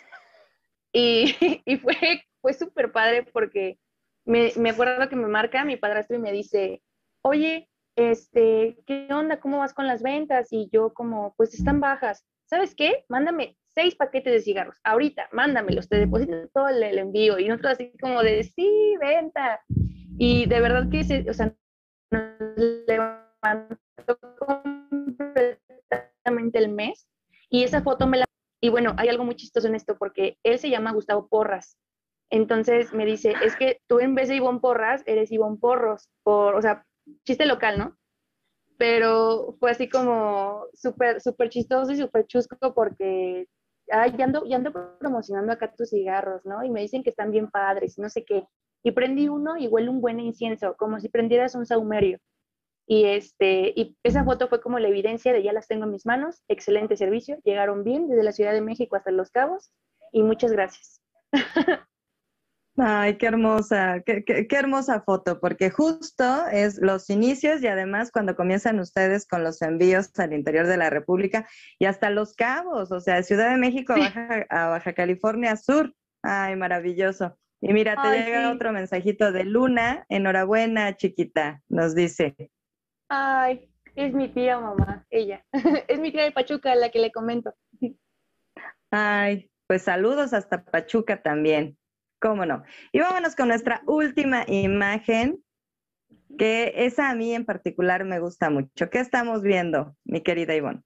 Speaker 5: Y, y fue, fue súper padre porque me, me acuerdo que me marca mi padrastro y me dice, oye, este, ¿qué onda? ¿Cómo vas con las ventas? Y yo como, pues están bajas. ¿Sabes qué? Mándame seis paquetes de cigarros. Ahorita, mándamelos, te deposito todo el, el envío. Y nosotros así como de, sí, venta. Y de verdad que, se, o sea, nos levantó completamente el mes. Y esa foto me la... Y bueno, hay algo muy chistoso en esto porque él se llama Gustavo Porras. Entonces me dice, es que tú en vez de Ivonne Porras, eres Ivonne Porros. Por, o sea, chiste local, ¿no? Pero fue así como súper, súper chistoso y súper chusco porque ay, ya, ando, ya ando promocionando acá tus cigarros, ¿no? Y me dicen que están bien padres, no sé qué. Y prendí uno y huele un buen incienso, como si prendieras un saumerio. Y, este, y esa foto fue como la evidencia de ya las tengo en mis manos, excelente servicio, llegaron bien desde la Ciudad de México hasta Los Cabos y muchas gracias.
Speaker 4: Ay, qué hermosa, qué, qué, qué hermosa foto, porque justo es los inicios y además cuando comienzan ustedes con los envíos al interior de la República y hasta Los Cabos, o sea, de Ciudad de México a
Speaker 5: Sí.
Speaker 4: Baja, a Baja California Sur. Ay, maravilloso. Y mira, te
Speaker 5: Ay,
Speaker 4: llega
Speaker 5: sí.
Speaker 4: otro mensajito de Luna, enhorabuena, chiquita, nos dice.
Speaker 5: Ay, es mi tía mamá, ella. Es mi tía de Pachuca, la que le comento.
Speaker 4: Ay, pues saludos hasta Pachuca también. ¿Cómo no? Y vámonos con nuestra última imagen, que esa a mí en particular me gusta mucho. ¿Qué estamos viendo, mi querida Ivonne?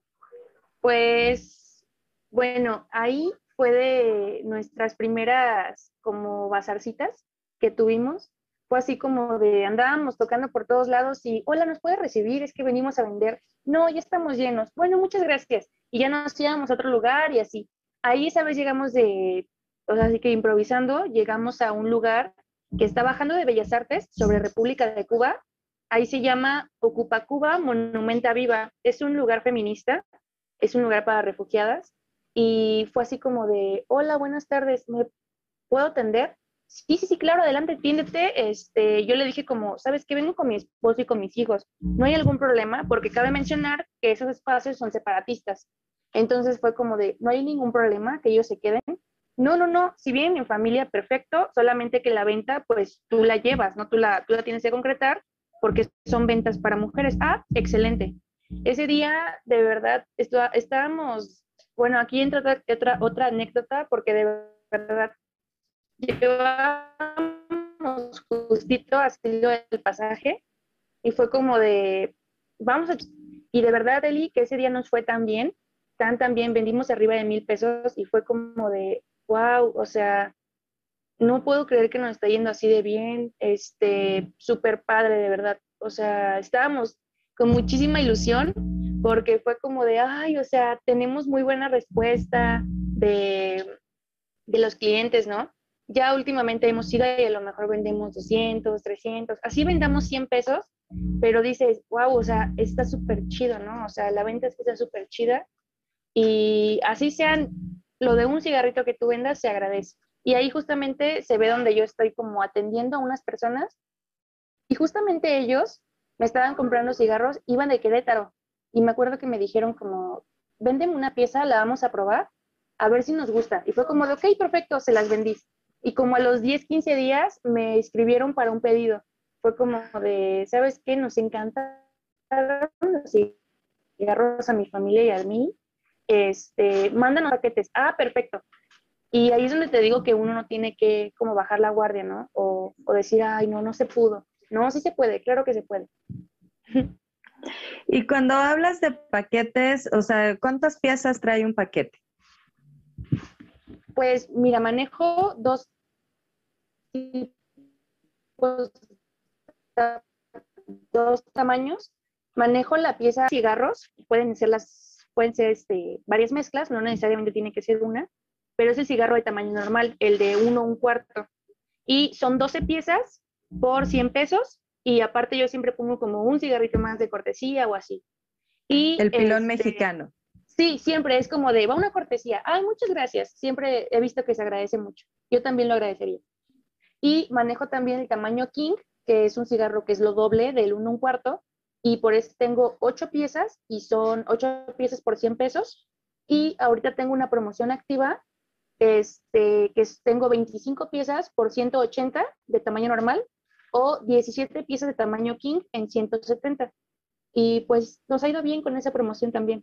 Speaker 5: Pues, bueno, ahí fue de nuestras primeras como bazarcitas que tuvimos. Fue así como de andábamos tocando por todos lados y, hola, ¿nos puede recibir? Es que venimos a vender. No, ya estamos llenos. Bueno, muchas gracias. Y ya nos íbamos a otro lugar y así. Ahí esa vez llegamos de, o sea, así que improvisando, llegamos a un lugar que está bajando de Bellas Artes sobre República de Cuba. Ahí se llama Ocupa Cuba Monumenta Viva. Es un lugar feminista, es un lugar para refugiadas. Y fue así como de, hola, buenas tardes, ¿me puedo atender? sí, sí, sí, claro, adelante, atiéndete. Este, yo le dije como, ¿sabes qué? Vengo con mi esposo y con mis hijos. No hay algún problema, porque cabe mencionar que esos espacios son separatistas. Entonces fue como de, no hay ningún problema, que ellos se queden. No, no, no, si vienen en familia, perfecto, solamente que la venta, pues tú la llevas, ¿no? Tú la, tú la tienes que concretar, porque son ventas para mujeres. Ah, excelente. Ese día, de verdad, esto, estábamos, bueno, aquí entra otra, otra, otra anécdota, porque de verdad, llevábamos justito así lo del pasaje, y fue como de, vamos a... Y de verdad, Eli, que ese día nos fue tan bien, tan, tan bien, vendimos arriba de mil pesos, y fue como de, wow, o sea, no puedo creer que nos está yendo así de bien, este, súper padre, de verdad. O sea, estábamos con muchísima ilusión, porque fue como de, ay, o sea, tenemos muy buena respuesta de, de los clientes, ¿no? Ya últimamente hemos ido y a lo mejor vendemos doscientos, trescientos, así vendamos cien pesos, pero dices, wow, o sea, está súper chido, ¿no? O sea, la venta está súper chida, y así sean lo de un cigarrito que tú vendas, se agradece. Y ahí justamente se ve donde yo estoy como atendiendo a unas personas, y justamente ellos me estaban comprando cigarros, iban de Querétaro, y me acuerdo que me dijeron como, véndeme una pieza, la vamos a probar, a ver si nos gusta. Y fue como de, ok, perfecto, se las vendí. Y como a los diez, quince días me escribieron para un pedido. Fue como de, ¿sabes qué? Nos encantan los cigarros a mi familia y a mí. Este, mándanos paquetes. Ah, perfecto. Y ahí es donde te digo que uno no tiene que como bajar la guardia, ¿no? O, o decir, ay, no, no se pudo. No, sí se puede, claro que se puede.
Speaker 4: Y cuando hablas de paquetes, o sea, ¿cuántas piezas trae un paquete?
Speaker 5: Pues mira, manejo dos tipos, dos tamaños. Manejo la pieza de cigarros, pueden ser las, pueden ser este, varias mezclas, no necesariamente tiene que ser una, pero es el cigarro de tamaño normal, el de uno, un cuarto. Y son doce piezas por cien pesos, y aparte yo siempre pongo como un cigarrito más de cortesía o así. Y,
Speaker 4: el pilón
Speaker 5: este,
Speaker 4: mexicano.
Speaker 5: Sí, siempre es como de, va una cortesía. Ay, muchas gracias. Siempre he visto que se agradece mucho. Yo también lo agradecería. Y manejo también el tamaño King, que es un cigarro que es lo doble del uno un cuarto, y por eso tengo ocho piezas, y son ocho piezas por cien pesos. Y ahorita tengo una promoción activa, este, que es, tengo veinticinco piezas por ciento ochenta de tamaño normal, o diecisiete piezas de tamaño King en ciento setenta. Y pues nos ha ido bien con esa promoción también.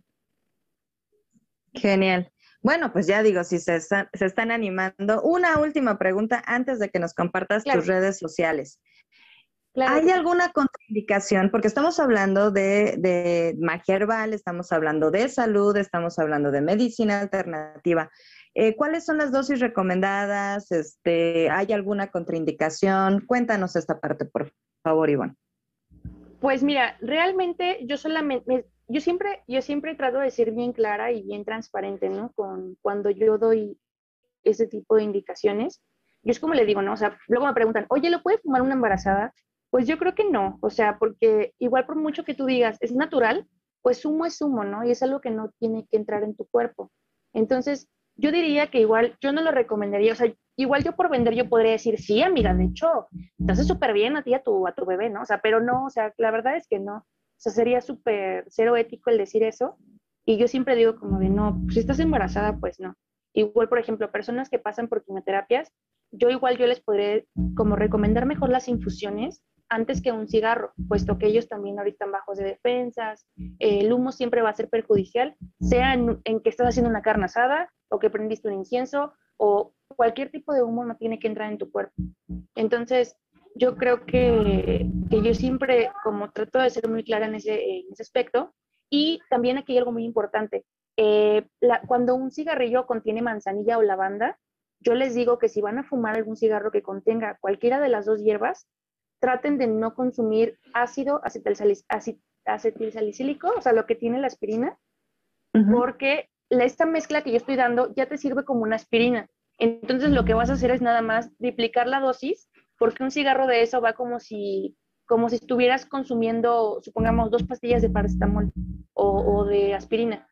Speaker 4: Genial. Bueno, pues ya digo, si se están, se están animando, una última pregunta antes de que nos compartas
Speaker 5: Claro.
Speaker 4: tus redes sociales.
Speaker 5: Claro
Speaker 4: ¿Hay
Speaker 5: que sí.
Speaker 4: alguna contraindicación? Porque estamos hablando de, de magia herbal, estamos hablando de salud, estamos hablando de medicina alternativa. Eh, ¿Cuáles son las dosis recomendadas? Este, ¿hay alguna contraindicación? Cuéntanos esta parte, por favor, Ivonne.
Speaker 5: Pues mira, realmente yo solamente, yo siempre, yo siempre trato de ser bien clara y bien transparente, ¿no? Con cuando yo doy ese tipo de indicaciones. Yo es como le digo, ¿no? O sea, luego me preguntan, oye, ¿lo puede fumar una embarazada? Pues yo creo que no, o sea, porque igual por mucho que tú digas, es natural, pues humo es humo, ¿no? Y es algo que no tiene que entrar en tu cuerpo. Entonces, yo diría que igual, yo no lo recomendaría, o sea, igual yo por vender yo podría decir, sí, amiga, de hecho, te hace súper bien a ti y a tu, a tu bebé, ¿no? O sea, pero no, o sea, la verdad es que no. O sea, sería súper cero ético el decir eso. Y yo siempre digo como de, no, pues si estás embarazada, pues no. Igual, por ejemplo, personas que pasan por quimioterapias, yo igual yo les podría como recomendar mejor las infusiones antes que un cigarro, puesto que ellos también ahorita están bajos de defensas. Eh, el humo siempre va a ser perjudicial, sea en, en que estás haciendo una carne asada o que prendiste un incienso, o cualquier tipo de humo no tiene que entrar en tu cuerpo. Entonces, yo creo que, que yo siempre como trato de ser muy clara en ese, en ese aspecto. Y también aquí hay algo muy importante. Eh, la, cuando un cigarrillo contiene manzanilla o lavanda, yo les digo que si van a fumar algún cigarro que contenga cualquiera de las dos hierbas, traten de no consumir ácido acetilsalicílico, o sea, lo que tiene la aspirina, uh-huh. porque la, esta mezcla que yo estoy dando ya te sirve como una aspirina. Entonces lo que vas a hacer es nada más duplicar la dosis, porque un cigarro de eso va como si, como si estuvieras consumiendo, supongamos, dos pastillas de paracetamol o, o de aspirina.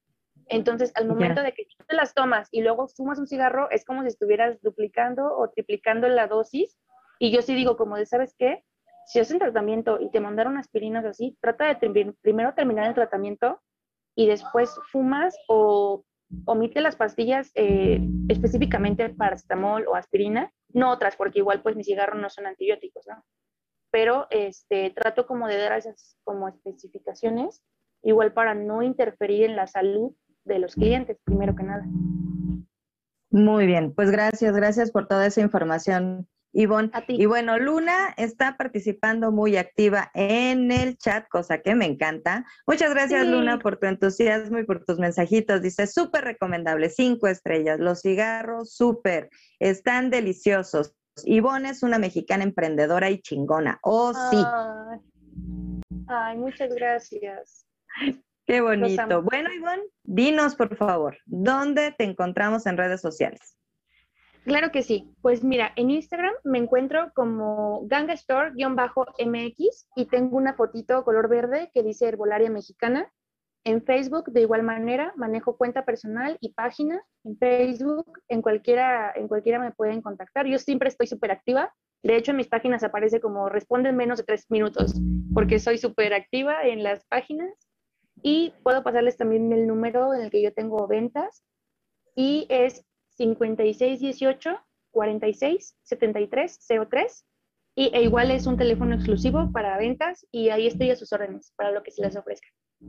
Speaker 5: Entonces, al momento
Speaker 4: Ya.
Speaker 5: de que tú te las tomas y luego fumas un cigarro, es como si estuvieras duplicando o triplicando la dosis. Y yo sí digo, como de, ¿sabes qué? Si haces un tratamiento y te mandaron aspirinas así, trata de ter- primero terminar el tratamiento y después fumas o omite las pastillas eh, específicamente paracetamol o aspirina, no otras, porque igual pues mis cigarros no son antibióticos, ¿no? Pero este, trato como de dar esas como especificaciones, igual para no interferir en la salud de los clientes, primero que nada.
Speaker 4: Muy bien, pues gracias, gracias por toda esa información, Ivonne.
Speaker 5: A ti.
Speaker 4: Y bueno, Luna está participando muy activa en el chat, cosa que me encanta. Muchas gracias,
Speaker 5: Sí.
Speaker 4: Luna, por tu entusiasmo y por tus mensajitos. Dice, súper recomendable, cinco estrellas. Los cigarros, súper, están deliciosos. Ivonne es una mexicana emprendedora y chingona. Oh, sí.
Speaker 5: Ay, ay, muchas gracias.
Speaker 4: Qué
Speaker 5: Los
Speaker 4: bonito.
Speaker 5: amo.
Speaker 4: Bueno, Ivonne, dinos, por favor, ¿dónde te encontramos en redes sociales?
Speaker 5: Claro que sí. Pues mira, en Instagram me encuentro como gangastore-M X y tengo una fotito color verde que dice Herbolaria Mexicana. En Facebook, de igual manera, manejo cuenta personal y página. En Facebook, en cualquiera, en cualquiera me pueden contactar. Yo siempre estoy súper activa. De hecho, en mis páginas aparece como responde en menos de tres minutos, porque soy súper activa en las páginas. Y puedo pasarles también el número en el que yo tengo ventas. Y es cincuenta y seis dieciocho cuarenta y seis setenta y tres cero tres. Y e igual es un teléfono exclusivo para ventas y ahí estoy a sus órdenes para lo que se les ofrezca.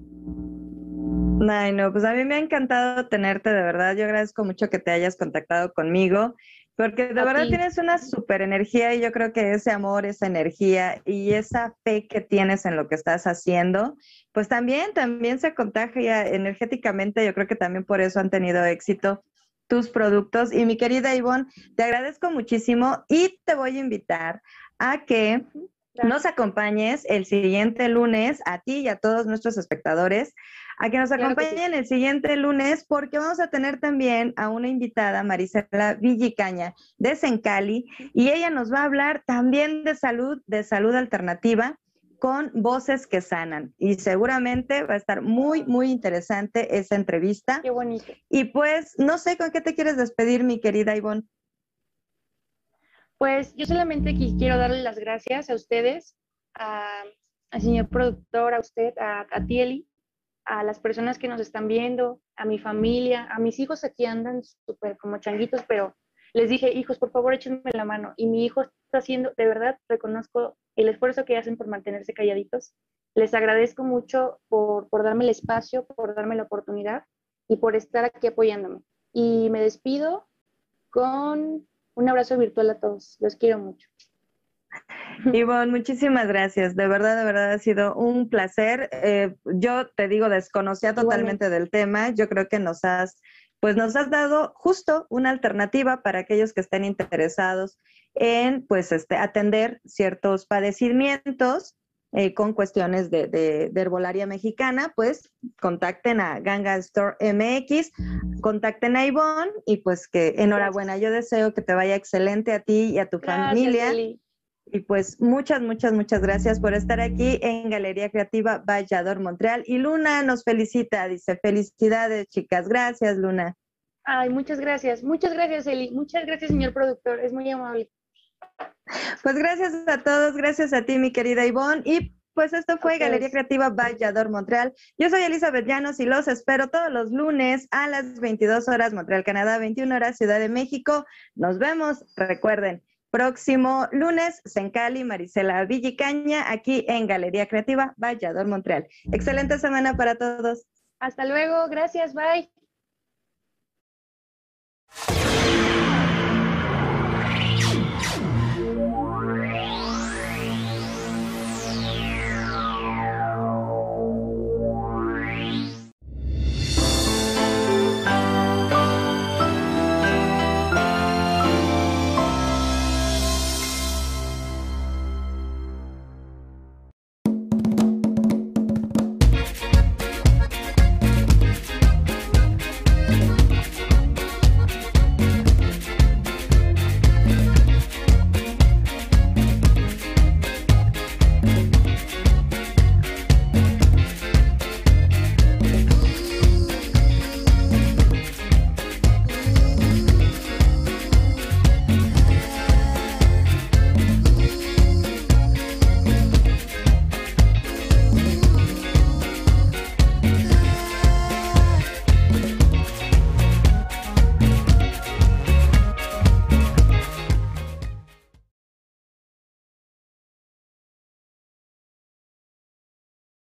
Speaker 4: Ay, no, pues a mí me ha encantado tenerte, de verdad. Yo agradezco mucho que te hayas contactado conmigo, porque de
Speaker 5: A
Speaker 4: verdad
Speaker 5: ti.
Speaker 4: tienes una super energía y yo creo que ese amor, esa energía y esa fe que tienes en lo que estás haciendo, pues también, también se contagia energéticamente. Yo creo que también por eso han tenido éxito tus productos. Y mi querida Ivonne, te agradezco muchísimo y te voy a invitar a que nos acompañes el siguiente lunes, a ti y a todos nuestros espectadores, a que nos
Speaker 5: Claro que sí.
Speaker 4: acompañen el siguiente lunes, porque vamos a tener también a una invitada, Marisela Villicaña, de Sencali, y ella nos va a hablar también de salud, de salud alternativa, con voces que sanan. Y seguramente va a estar muy, muy interesante esa entrevista.
Speaker 5: Qué bonito.
Speaker 4: Y pues, no sé con qué te quieres despedir, mi querida Ivonne.
Speaker 5: Pues yo solamente qui- quiero darle las gracias a ustedes, a- al señor productor, a usted, a, a ti, Eli, a las personas que nos están viendo, a mi familia, a mis hijos aquí andan súper como changuitos, pero les dije, hijos, por favor, échenme la mano. Y mi hijo está haciendo, de verdad, reconozco el esfuerzo que hacen por mantenerse calladitos. Les agradezco mucho por, por darme el espacio, por darme la oportunidad y por estar aquí apoyándome. Y me despido con un abrazo virtual a todos. Los quiero mucho.
Speaker 4: Ivonne, muchísimas gracias. De verdad, de verdad ha sido un placer. Eh, yo te digo, desconocía totalmente del tema. Yo creo que nos has, pues nos has dado justo una alternativa para aquellos que estén interesados en, pues, este, atender ciertos padecimientos eh, con cuestiones de, de, de herbolaria mexicana. Pues contacten a Ganga Store M X, contacten a Ivonne y pues que enhorabuena. Yo deseo que te vaya excelente a ti y a tu
Speaker 5: Gracias,
Speaker 4: familia.
Speaker 5: Eli.
Speaker 4: Y pues muchas, muchas, muchas gracias por estar aquí en Galería Creativa Vallador Montreal. Y Luna nos felicita, dice, felicidades, chicas. Gracias, Luna.
Speaker 5: Ay, muchas gracias. Muchas gracias, Eli. Muchas gracias, señor productor. Es muy amable.
Speaker 4: Pues gracias a todos, gracias a ti, mi querida Ivonne. Y pues esto fue
Speaker 5: ustedes.
Speaker 4: Galería Creativa Vallador Montreal. Yo soy Elizabeth Llanos y los espero todos los lunes a las veintidós horas, Montreal, Canadá, veintiuna horas, Ciudad de México. Nos vemos, recuerden. Próximo lunes, Sencali, Marisela Villicaña, aquí en Galería Creativa Vallador Montreal. Excelente semana para todos.
Speaker 5: Hasta luego. Gracias. Bye.